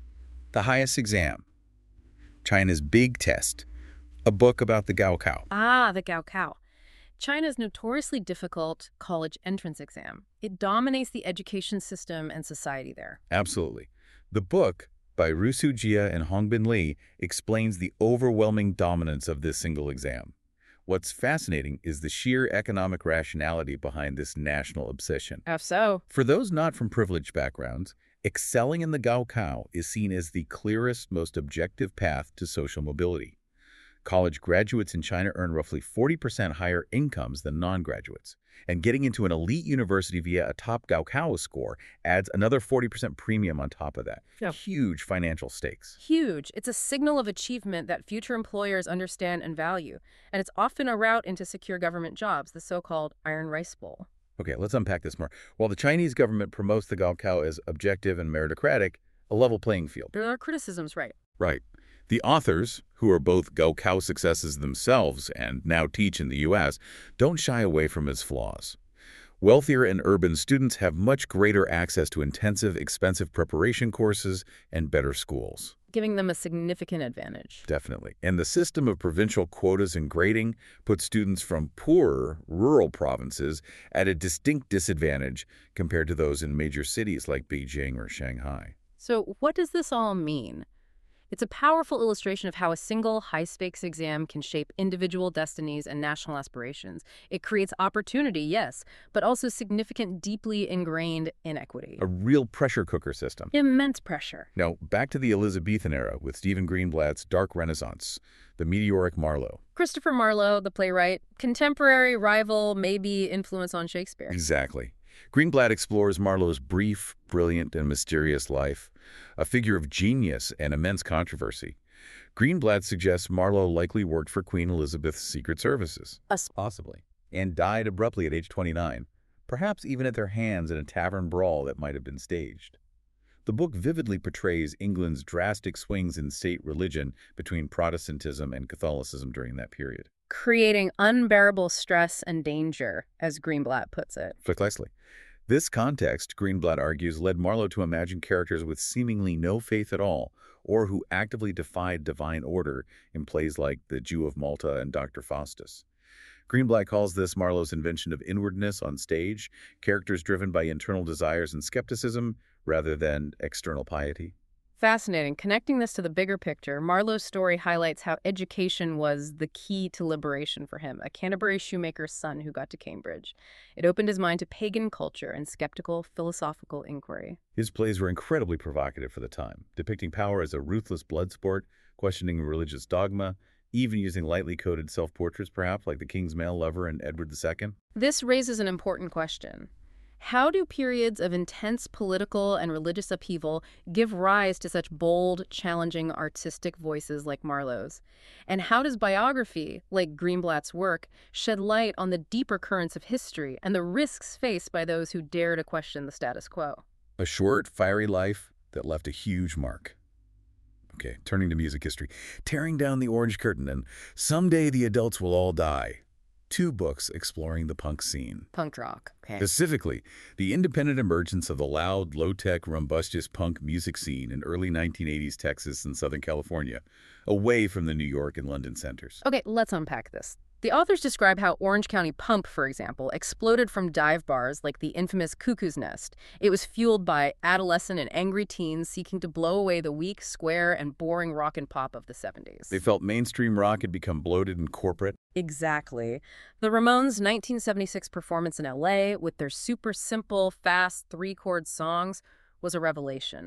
The highest exam. China's big test. A book about the Gaokao. Ah, the Gaokao. China's notoriously difficult college entrance exam. It dominates the education system and society there. Absolutely. The book, by Rusu Jia and Hongbin Li, explains the overwhelming dominance of this single exam. What's fascinating is the sheer economic rationality behind this national obsession. How so? For those not from privileged backgrounds, excelling in the Gaokao is seen as the clearest, most objective path to social mobility. College graduates in China earn roughly 40% higher incomes than non-graduates, and getting into an elite university via a top Gaokao score adds another 40% premium on top of that. Yeah. Huge financial stakes. Huge. It's a signal of achievement that future employers understand and value, and it's often a route into secure government jobs, the so-called Iron Rice Bowl. Okay, let's unpack this more. While the Chinese government promotes the Gaokao as objective and meritocratic, a level playing field. There are criticisms, right? Right. The authors, who are both Gaokao successes themselves and now teach in the U.S., don't shy away from its flaws. Wealthier and urban students have much greater access to intensive, expensive preparation courses and better schools. Giving them a significant advantage. Definitely. And the system of provincial quotas and grading puts students from poorer, rural provinces at a distinct disadvantage compared to those in major cities like Beijing or Shanghai. So what does this all mean? It's a powerful illustration of how a single high-stakes exam can shape individual destinies and national aspirations. It creates opportunity, yes, but also significant, deeply ingrained inequity. A real pressure cooker system. Immense pressure. Now, back to the Elizabethan era with Stephen Greenblatt's Dark Renaissance, the meteoric Marlowe. Christopher Marlowe, the playwright, contemporary rival, maybe influence on Shakespeare. Exactly. Greenblatt explores Marlowe's brief, brilliant, and mysterious life, a figure of genius and immense controversy. Greenblatt suggests Marlowe likely worked for Queen Elizabeth's Secret Services. Possibly. And died abruptly at age 29, perhaps even at their hands in a tavern brawl that might have been staged. The book vividly portrays England's drastic swings in state religion between Protestantism and Catholicism during that period. Creating unbearable stress and danger, as Greenblatt puts it. Precisely. This context, Greenblatt argues, led Marlowe to imagine characters with seemingly no faith at all, or who actively defied divine order in plays like The Jew of Malta and Dr. Faustus. Greenblatt calls this Marlowe's invention of inwardness on stage, characters driven by internal desires and skepticism rather than external piety. Fascinating. Connecting this to the bigger picture, Marlowe's story highlights how education was the key to liberation for him, a Canterbury shoemaker's son who got to Cambridge. It opened his mind to pagan culture and skeptical philosophical inquiry. His plays were incredibly provocative for the time, depicting power as a ruthless blood sport, questioning religious dogma, even using lightly coded self-portraits, perhaps, like the King's male lover in Edward II. This raises an important question. How do periods of intense political and religious upheaval give rise to such bold, challenging artistic voices like Marlowe's? And how does biography, like Greenblatt's work, shed light on the deeper currents of history and the risks faced by those who dare to question the status quo? A short, fiery life that left a huge mark. Okay, turning to music history. Tearing Down the Orange Curtain and Someday the Adults Will All Die. 2 books exploring the punk scene. Punk rock. Okay. Specifically, the independent emergence of the loud, low-tech, rumbustious punk music scene in early 1980s Texas and Southern California, away from the New York and London centers. Okay, let's unpack this. The authors describe how Orange County Pump, for example, exploded from dive bars like the infamous Cuckoo's Nest. It was fueled by adolescent and angry teens seeking to blow away the weak, square, and boring rock and pop of the 70s. They felt mainstream rock had become bloated and corporate. Exactly. The Ramones' 1976 performance in L.A. with their super simple, fast, 3-chord songs was a revelation.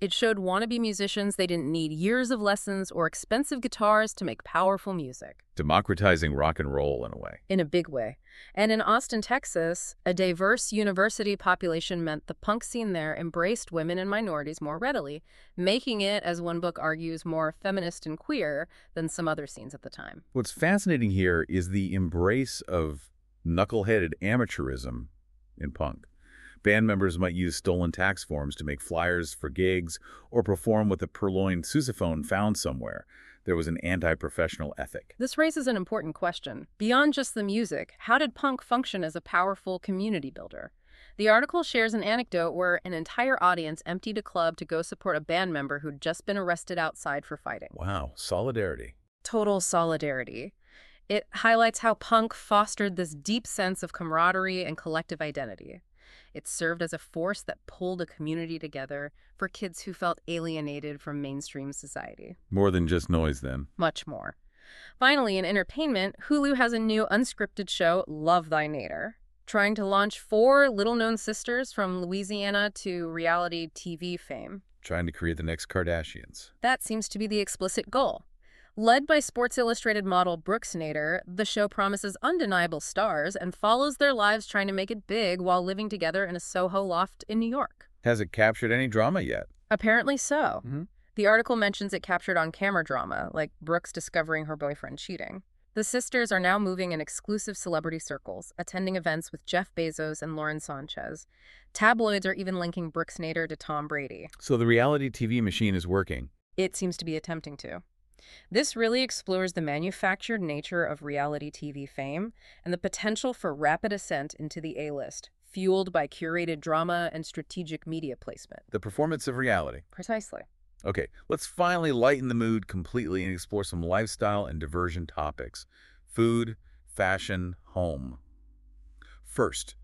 It showed wannabe musicians they didn't need years of lessons or expensive guitars to make powerful music. Democratizing rock and roll in a way. In a big way. And in Austin, Texas, a diverse university population meant the punk scene there embraced women and minorities more readily, making it, as one book argues, more feminist and queer than some other scenes at the time. What's fascinating here is the embrace of knuckle-headed amateurism in punk. Band members might use stolen tax forms to make flyers for gigs or perform with a purloined sousaphone found somewhere. There was an anti-professional ethic. This raises an important question. Beyond just the music, how did punk function as a powerful community builder? The article shares an anecdote where an entire audience emptied a club to go support a band member who'd just been arrested outside for fighting. Wow, solidarity. Total solidarity. It highlights how punk fostered this deep sense of camaraderie and collective identity. It served as a force that pulled a community together for kids who felt alienated from mainstream society. More than just noise, then. Much more. Finally, in entertainment, Hulu has a new unscripted show, Love Thy Nader, trying to launch 4 little-known sisters from Louisiana to reality TV fame. Trying to create the next Kardashians. That seems to be the explicit goal. Led by Sports Illustrated model Brooks Nader, the show promises undeniable stars and follows their lives trying to make it big while living together in a Soho loft in New York. Has it captured any drama yet? Apparently so. Mm-hmm. The article mentions it captured on-camera drama, like Brooks discovering her boyfriend cheating. The sisters are now moving in exclusive celebrity circles, attending events with Jeff Bezos and Lauren Sanchez. Tabloids are even linking Brooks Nader to Tom Brady. So the reality TV machine is working. It seems to be attempting to. This really explores the manufactured nature of reality TV fame and the potential for rapid ascent into the A-list, fueled by curated drama and strategic media placement. The performance of reality. Precisely. Okay, let's finally lighten the mood completely and explore some lifestyle and diversion topics. Food, fashion, home. First,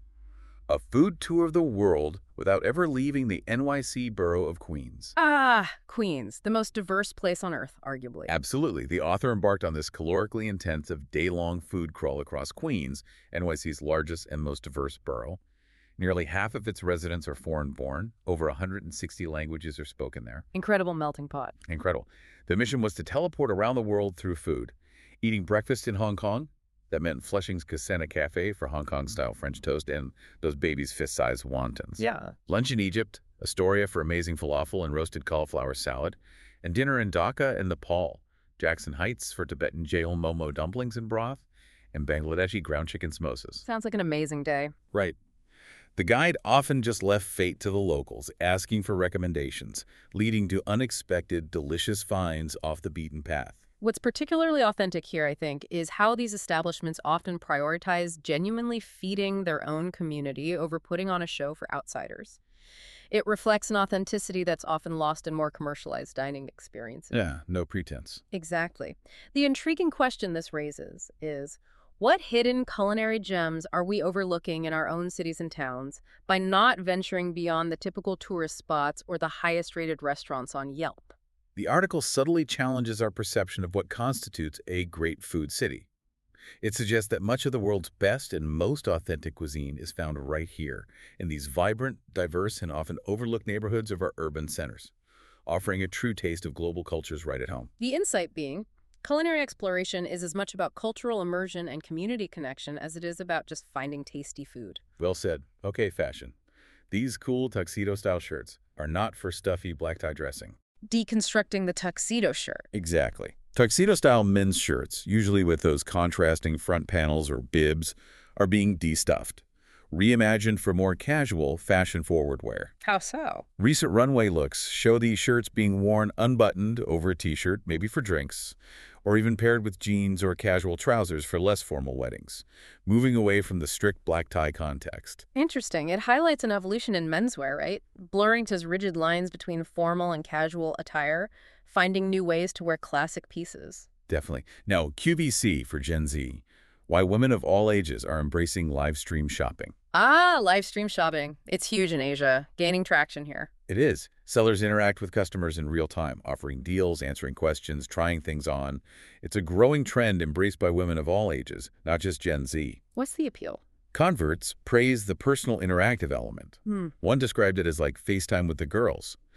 a food tour of the world without ever leaving the NYC borough of Queens. Ah, Queens, the most diverse place on Earth, arguably. Absolutely. The author embarked on this calorically intensive day-long food crawl across Queens, NYC's largest and most diverse borough. Nearly half of its residents are foreign-born. Over 160 languages are spoken there. Incredible melting pot. Incredible. The mission was to teleport around the world through food. Eating breakfast in Hong Kong, that meant Flushing's Casena Cafe for Hong Kong-style French toast and those baby's fist-sized wontons. Yeah. Lunch in Egypt, Astoria for amazing falafel and roasted cauliflower salad, and dinner in Dhaka and Nepal, Jackson Heights for Tibetan jail momo dumplings and broth, and Bangladeshi ground chicken samosas. Sounds like an amazing day. Right. The guide often just left fate to the locals, asking for recommendations, leading to unexpected, delicious finds off the beaten path. What's particularly authentic here, I think, is how these establishments often prioritize genuinely feeding their own community over putting on a show for outsiders. It reflects an authenticity that's often lost in more commercialized dining experiences. Yeah, no pretense. Exactly. The intriguing question this raises is, what hidden culinary gems are we overlooking in our own cities and towns by not venturing beyond the typical tourist spots or the highest-rated restaurants on Yelp? The article subtly challenges our perception of what constitutes a great food city. It suggests that much of the world's best and most authentic cuisine is found right here, in these vibrant, diverse, and often overlooked neighborhoods of our urban centers, offering a true taste of global cultures right at home. The insight being, culinary exploration is as much about cultural immersion and community connection as it is about just finding tasty food. Well said. Okay, fashion. These cool tuxedo-style shirts are not for stuffy black tie dressing. Deconstructing the tuxedo shirt. Exactly. Tuxedo-style men's shirts, usually with those contrasting front panels or bibs, are being de-stuffed, reimagined for more casual, fashion-forward wear. How so? Recent runway looks show these shirts being worn unbuttoned over a t-shirt, maybe for drinks, or even paired with jeans or casual trousers for less formal weddings, moving away from the strict black tie context. Interesting. It highlights an evolution in menswear, right? Blurring to rigid lines between formal and casual attire, finding new ways to wear classic pieces. Definitely. Now, QVC for Gen Z. Why women of all ages are embracing live stream shopping. Ah, live stream shopping. It's huge in Asia, gaining traction here. It is. Sellers interact with customers in real time, offering deals, answering questions, trying things on. It's a growing trend embraced by women of all ages, not just Gen Z. What's the appeal? Converts praise the personal interactive element. One described it as like FaceTime with the girls.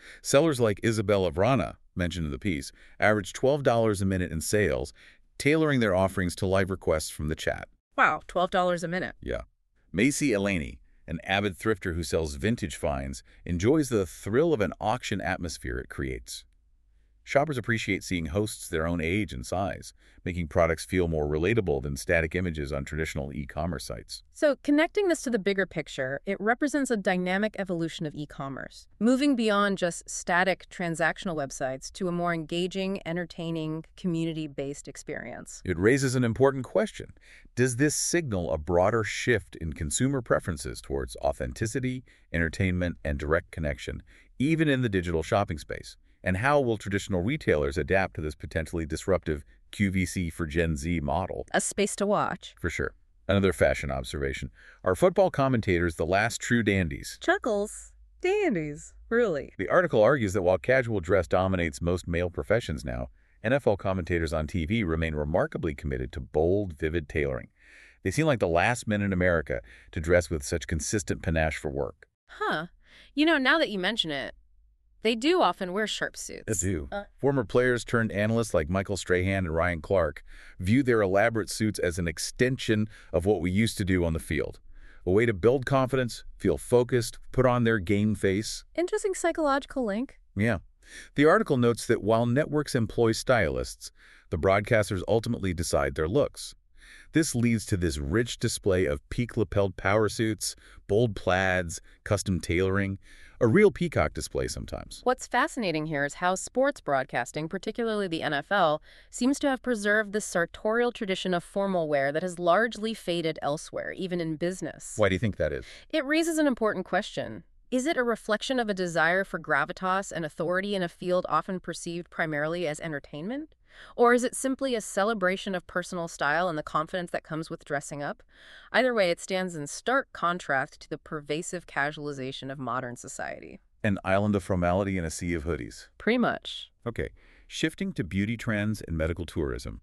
Sellers like Isabella Vrana, mentioned in the piece, average $12 a minute in sales, tailoring their offerings to live requests from the chat. Wow, $12 a minute. Yeah. Macy Elaney, an avid thrifter who sells vintage finds, enjoys the thrill of an auction atmosphere it creates. Shoppers appreciate seeing hosts their own age and size, making products feel more relatable than static images on traditional e-commerce sites. So connecting this to the bigger picture, it represents a dynamic evolution of e-commerce, moving beyond just static transactional websites to a more engaging, entertaining, community-based experience. It raises an important question. Does this signal a broader shift in consumer preferences towards authenticity, entertainment, and direct connection, even in the digital shopping space? And how will traditional retailers adapt to this potentially disruptive QVC for Gen Z model? A space to watch. For sure. Another fashion observation. Are football commentators the last true dandies? Chuckles. Dandies. Really? The article argues that while casual dress dominates most male professions now, NFL commentators on TV remain remarkably committed to bold, vivid tailoring. They seem like the last men in America to dress with such consistent panache for work. Huh. You know, now that you mention it, they do often wear sharp suits. They do. Former players turned analysts like Michael Strahan and Ryan Clark view their elaborate suits as an extension of what we used to do on the field. A way to build confidence, feel focused, put on their game face. Interesting psychological link. Yeah. The article notes that while networks employ stylists, the broadcasters ultimately decide their looks. This leads to this rich display of peak-lapelled power suits, bold plaids, custom tailoring, a real peacock display sometimes. What's fascinating here is how sports broadcasting, particularly the NFL, seems to have preserved this sartorial tradition of formal wear that has largely faded elsewhere, even in business. Why do you think that is? It raises an important question. Is it a reflection of a desire for gravitas and authority in a field often perceived primarily as entertainment? Or is it simply a celebration of personal style and the confidence that comes with dressing up? Either way, it stands in stark contrast to the pervasive casualization of modern society. An island of formality in a sea of hoodies. Pretty much. Okay, shifting to beauty trends and medical tourism.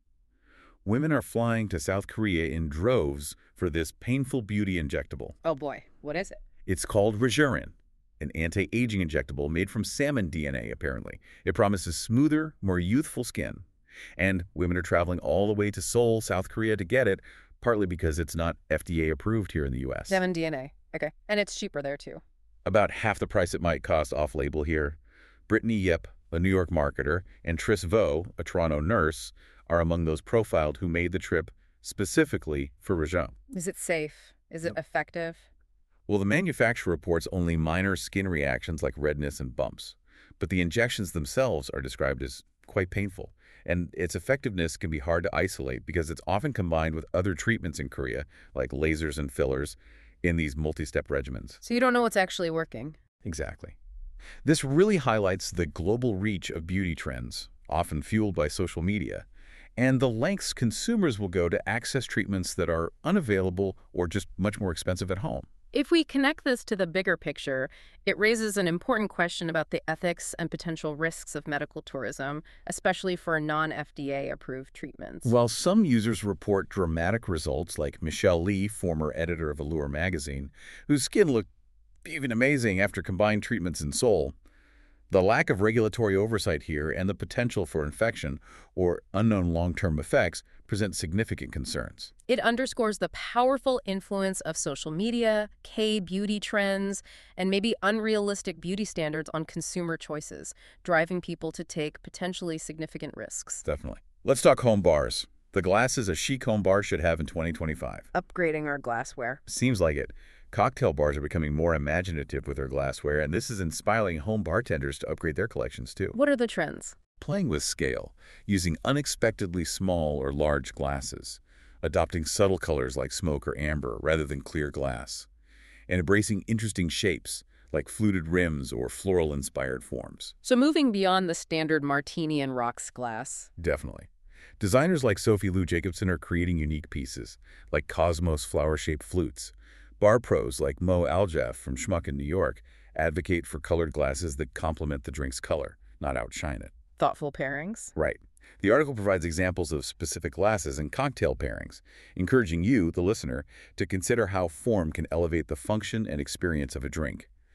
Women are flying to South Korea in droves for this painful beauty injectable. Oh boy, what is it? It's called Rejurin, an anti-aging injectable made from salmon DNA, apparently. It promises smoother, more youthful skin. And women are traveling all the way to Seoul, South Korea to get it, partly because it's not FDA approved here in the U.S. Salmon DNA. Okay. And it's cheaper there, too. About half the price it might cost off-label here. Brittany Yip, a New York marketer, and Tris Vo, a Toronto nurse, are among those profiled who made the trip specifically for Rejurin. Is it safe? Is it effective? Well, the manufacturer reports only minor skin reactions like redness and bumps, but the injections themselves are described as quite painful, and its effectiveness can be hard to isolate because it's often combined with other treatments in Korea, like lasers and fillers, in these multi-step regimens. So you don't know what's actually working. Exactly. This really highlights the global reach of beauty trends, often fueled by social media, and the lengths consumers will go to access treatments that are unavailable or just much more expensive at home. If we connect this to the bigger picture, it raises an important question about the ethics and potential risks of medical tourism, especially for non-FDA approved treatments. While some users report dramatic results, like Michelle Lee, former editor of Allure magazine, whose skin looked even amazing after combined treatments in Seoul, the lack of regulatory oversight here and the potential for infection or unknown long-term effects present significant concerns. It underscores the powerful influence of social media, K-beauty trends, and maybe unrealistic beauty standards on consumer choices, driving people to take potentially significant risks. Definitely. Let's talk home bars. The glasses a chic home bar should have in 2025. Upgrading our glassware. Seems like it. Cocktail bars are becoming more imaginative with their glassware, and this is inspiring home bartenders to upgrade their collections too. What are the trends? Playing with scale, using unexpectedly small or large glasses, adopting subtle colors like smoke or amber rather than clear glass, and embracing interesting shapes like fluted rims or floral-inspired forms. So moving beyond the standard martini and rocks glass. Definitely. Designers like Sophie Lou Jacobson are creating unique pieces, like Cosmos flower-shaped flutes. Bar pros like Mo Aljaf from Schmuck in New York advocate for colored glasses that complement the drink's color, not outshine it. Thoughtful pairings. Right. The article provides examples of specific glasses and cocktail pairings, encouraging you, the listener, to consider how form can elevate the function and experience of a drink.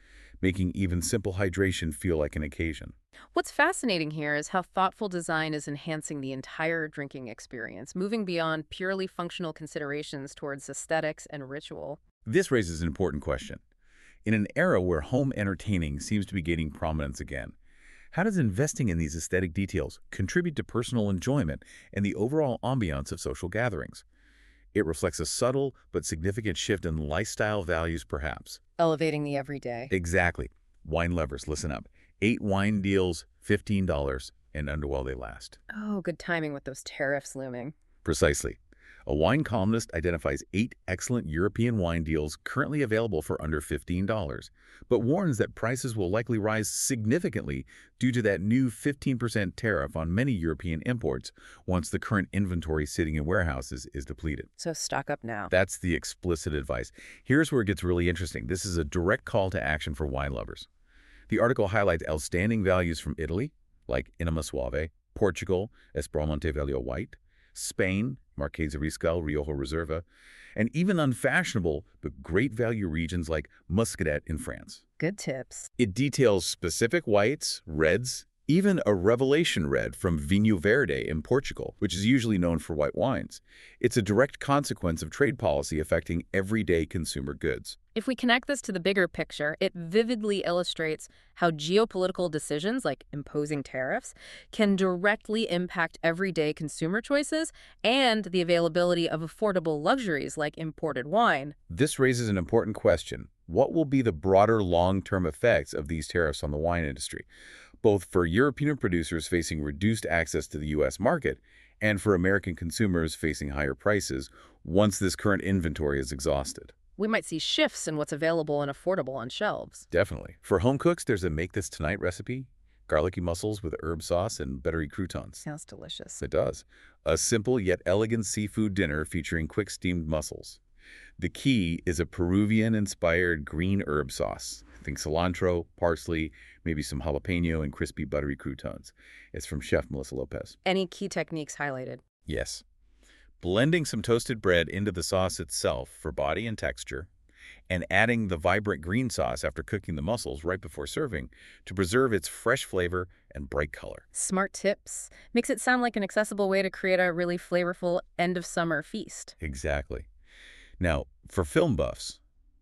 making even simple hydration feel like an occasion. What's fascinating here is how thoughtful design is enhancing the entire drinking experience, moving beyond purely functional considerations towards aesthetics and ritual. This raises an important question. In an era where home entertaining seems to be gaining prominence again, how does investing in these aesthetic details contribute to personal enjoyment and the overall ambiance of social gatherings? It reflects a subtle but significant shift in lifestyle values, perhaps. Elevating the everyday. Exactly. Wine lovers, listen up. 8 wine deals, $15, and under while they last. Oh, good timing with those tariffs looming. Precisely. A wine columnist identifies 8 excellent European wine deals currently available for under $15, but warns that prices will likely rise significantly due to that new 15% tariff on many European imports once the current inventory sitting in warehouses is depleted. So stock up now. That's the explicit advice. Here's where it gets really interesting. This is a direct call to action for wine lovers. The article highlights outstanding values from Italy, like Inima Suave, Portugal, Espumante Velho White, Spain, Marquesa Riscal, Rioja Reserva, and even unfashionable but great value regions like Muscadet in France. Good tips. It details specific whites, reds, even a Revelation red from Vinho Verde in Portugal, which is usually known for white wines. It's a direct consequence of trade policy affecting everyday consumer goods. If we connect this to the bigger picture, it vividly illustrates how geopolitical decisions like imposing tariffs can directly impact everyday consumer choices and the availability of affordable luxuries like imported wine. This raises an important question. What will be the broader long-term effects of these tariffs on the wine industry, both for European producers facing reduced access to the U.S. market and for American consumers facing higher prices once this current inventory is exhausted? We might see shifts in what's available and affordable on shelves. Definitely. For home cooks, there's a Make This Tonight recipe, garlicky mussels with herb sauce and buttery croutons. Sounds delicious. It does. A simple yet elegant seafood dinner featuring quick-steamed mussels. The key is a Peruvian-inspired green herb sauce. Think cilantro, parsley, maybe some jalapeno and crispy buttery croutons. It's from Chef Melissa Lopez. Any key techniques highlighted? Yes. Blending some toasted bread into the sauce itself for body and texture, and adding the vibrant green sauce after cooking the mussels right before serving to preserve its fresh flavor and bright color. Smart tips. Makes it sound like an accessible way to create a really flavorful end-of-summer feast. Exactly. Now, for film buffs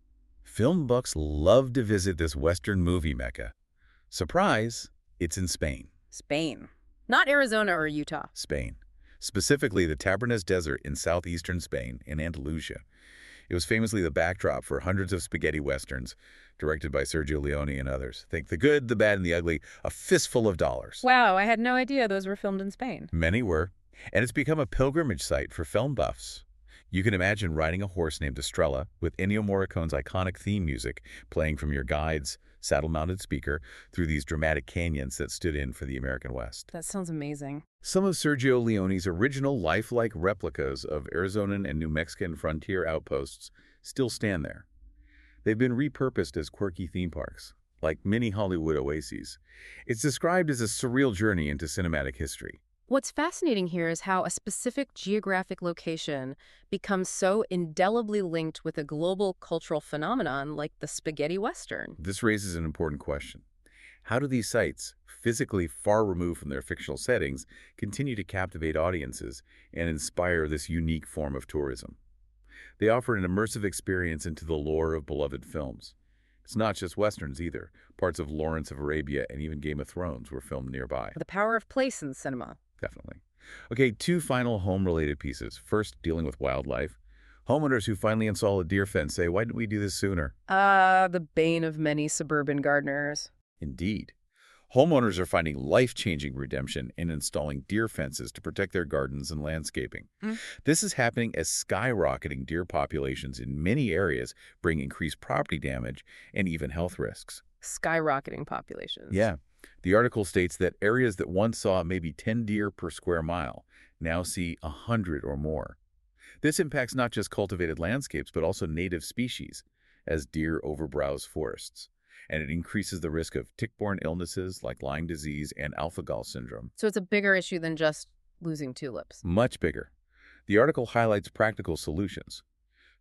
love to visit this Western movie mecca. Surprise, it's in Spain. Spain. Not Arizona or Utah. Spain. Specifically the Tabernes Desert in southeastern Spain in Andalusia. It was famously the backdrop for hundreds of spaghetti westerns, directed by Sergio Leone and others. Think The Good, the Bad, and the Ugly, a fistful of dollars. Wow, I had no idea those were filmed in Spain. Many were, and it's become a pilgrimage site for film buffs. You can imagine riding a horse named Estrella with Ennio Morricone's iconic theme music playing from your guide's saddle-mounted speaker through these dramatic canyons that stood in for the American West. That sounds amazing. Some of Sergio Leone's original lifelike replicas of Arizonan and New Mexican frontier outposts still stand there. They've been repurposed as quirky theme parks, like mini Hollywood oases. It's described as a surreal journey into cinematic history. What's fascinating here is how a specific geographic location becomes so indelibly linked with a global cultural phenomenon like the spaghetti western. This raises an important question. How do these sites, physically far removed from their fictional settings, continue to captivate audiences and inspire this unique form of tourism? They offer an immersive experience into the lore of beloved films. It's not just westerns either. Parts of Lawrence of Arabia and even Game of Thrones were filmed nearby. The power of place in cinema. Definitely. Okay, 2 final home-related pieces. First, dealing with wildlife. Homeowners who finally install a deer fence say, why didn't we do this sooner? The bane of many suburban gardeners. Indeed. Homeowners are finding life-changing redemption in installing deer fences to protect their gardens and landscaping. This is happening as skyrocketing deer populations in many areas bring increased property damage and even health risks. Skyrocketing populations. Yeah. The article states that areas that once saw maybe 10 deer per square mile now see 100 or more. This impacts not just cultivated landscapes, but also native species, as deer overbrowse forests. And it increases the risk of tick-borne illnesses like Lyme disease and alpha-gal syndrome. So it's a bigger issue than just losing tulips. Much bigger. The article highlights practical solutions.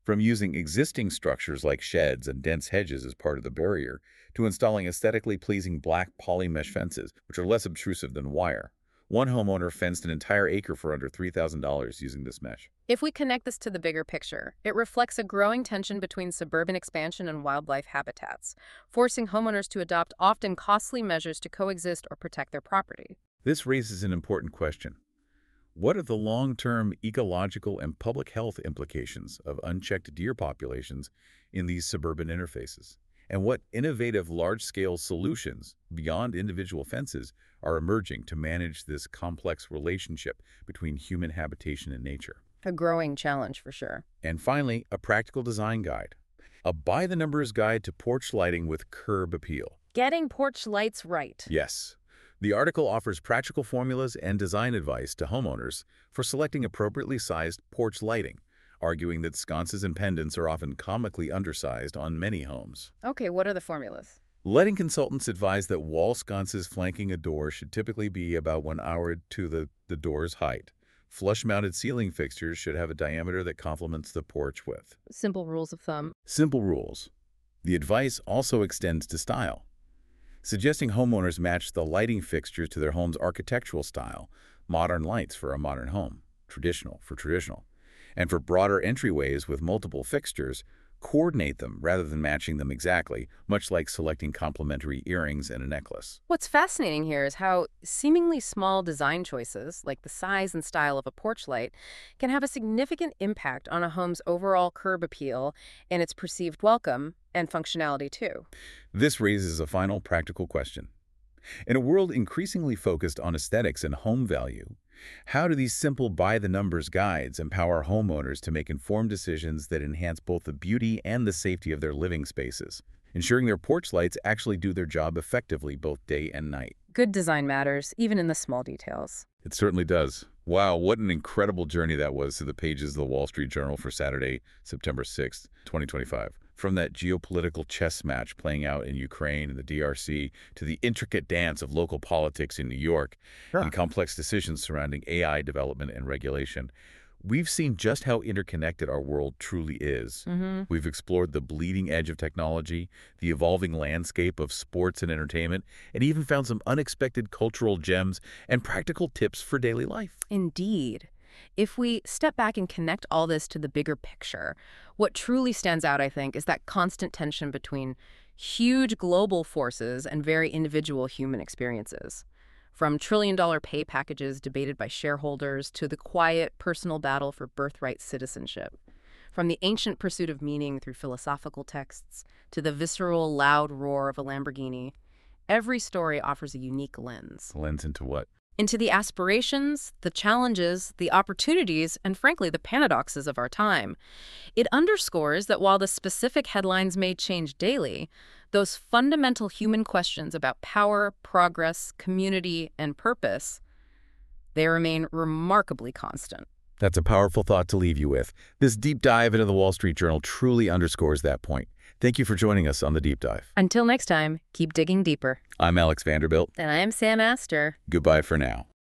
From using existing structures like sheds and dense hedges as part of the barrier, to installing aesthetically pleasing black poly mesh fences, which are less obtrusive than wire. One homeowner fenced an entire acre for under $3,000 using this mesh. If we connect this to the bigger picture, it reflects a growing tension between suburban expansion and wildlife habitats, forcing homeowners to adopt often costly measures to coexist or protect their property. This raises an important question. What are the long-term ecological and public health implications of unchecked deer populations in these suburban interfaces? And what innovative large-scale solutions, beyond individual fences, are emerging to manage this complex relationship between human habitation and nature? A growing challenge for sure. And finally, a practical design guide. A by-the-numbers guide to porch lighting with curb appeal. Getting porch lights right. Yes. The article offers practical formulas and design advice to homeowners for selecting appropriately sized porch lighting, arguing that sconces and pendants are often comically undersized on many homes. Okay, what are the formulas? Lighting consultants advise that wall sconces flanking a door should typically be about 1 hour to the door's height. Flush-mounted ceiling fixtures should have a diameter that complements the porch width. Simple rules of thumb. Simple rules. The advice also extends to style, suggesting homeowners match the lighting fixtures to their home's architectural style, modern lights for a modern home, traditional for traditional. And for broader entryways with multiple fixtures, coordinate them rather than matching them exactly, much like selecting complementary earrings and a necklace. What's fascinating here is how seemingly small design choices, like the size and style of a porch light, can have a significant impact on a home's overall curb appeal and its perceived welcome and functionality too. This raises a final practical question. In a world increasingly focused on aesthetics and home value, how do these simple by-the-numbers guides empower homeowners to make informed decisions that enhance both the beauty and the safety of their living spaces, ensuring their porch lights actually do their job effectively both day and night? Good design matters, even in the small details. It certainly does. Wow, what an incredible journey that was through the pages of the Wall Street Journal for Saturday, September 6th, 2025. From that geopolitical chess match playing out in Ukraine and the DRC to the intricate dance of local politics in New York and complex decisions surrounding AI development and regulation, we've seen just how interconnected our world truly is. We've explored the bleeding edge of technology, the evolving landscape of sports and entertainment, and even found some unexpected cultural gems and practical tips for daily life. Indeed. If we step back and connect all this to the bigger picture, what truly stands out, I think, is that constant tension between huge global forces and very individual human experiences. From trillion-dollar pay packages debated by shareholders to the quiet, personal battle for birthright citizenship. From the ancient pursuit of meaning through philosophical texts to the visceral, loud roar of a Lamborghini, every story offers a unique lens. Lens into what? Into the aspirations, the challenges, the opportunities, and frankly, the paradoxes of our time. It underscores that while the specific headlines may change daily, those fundamental human questions about power, progress, community, and purpose, they remain remarkably constant. That's a powerful thought to leave you with. This deep dive into the Wall Street Journal truly underscores that point. Thank you for joining us on The Deep Dive. Until next time, keep digging deeper. I'm Alex Vanderbilt. And I'm Sam Astor. Goodbye for now.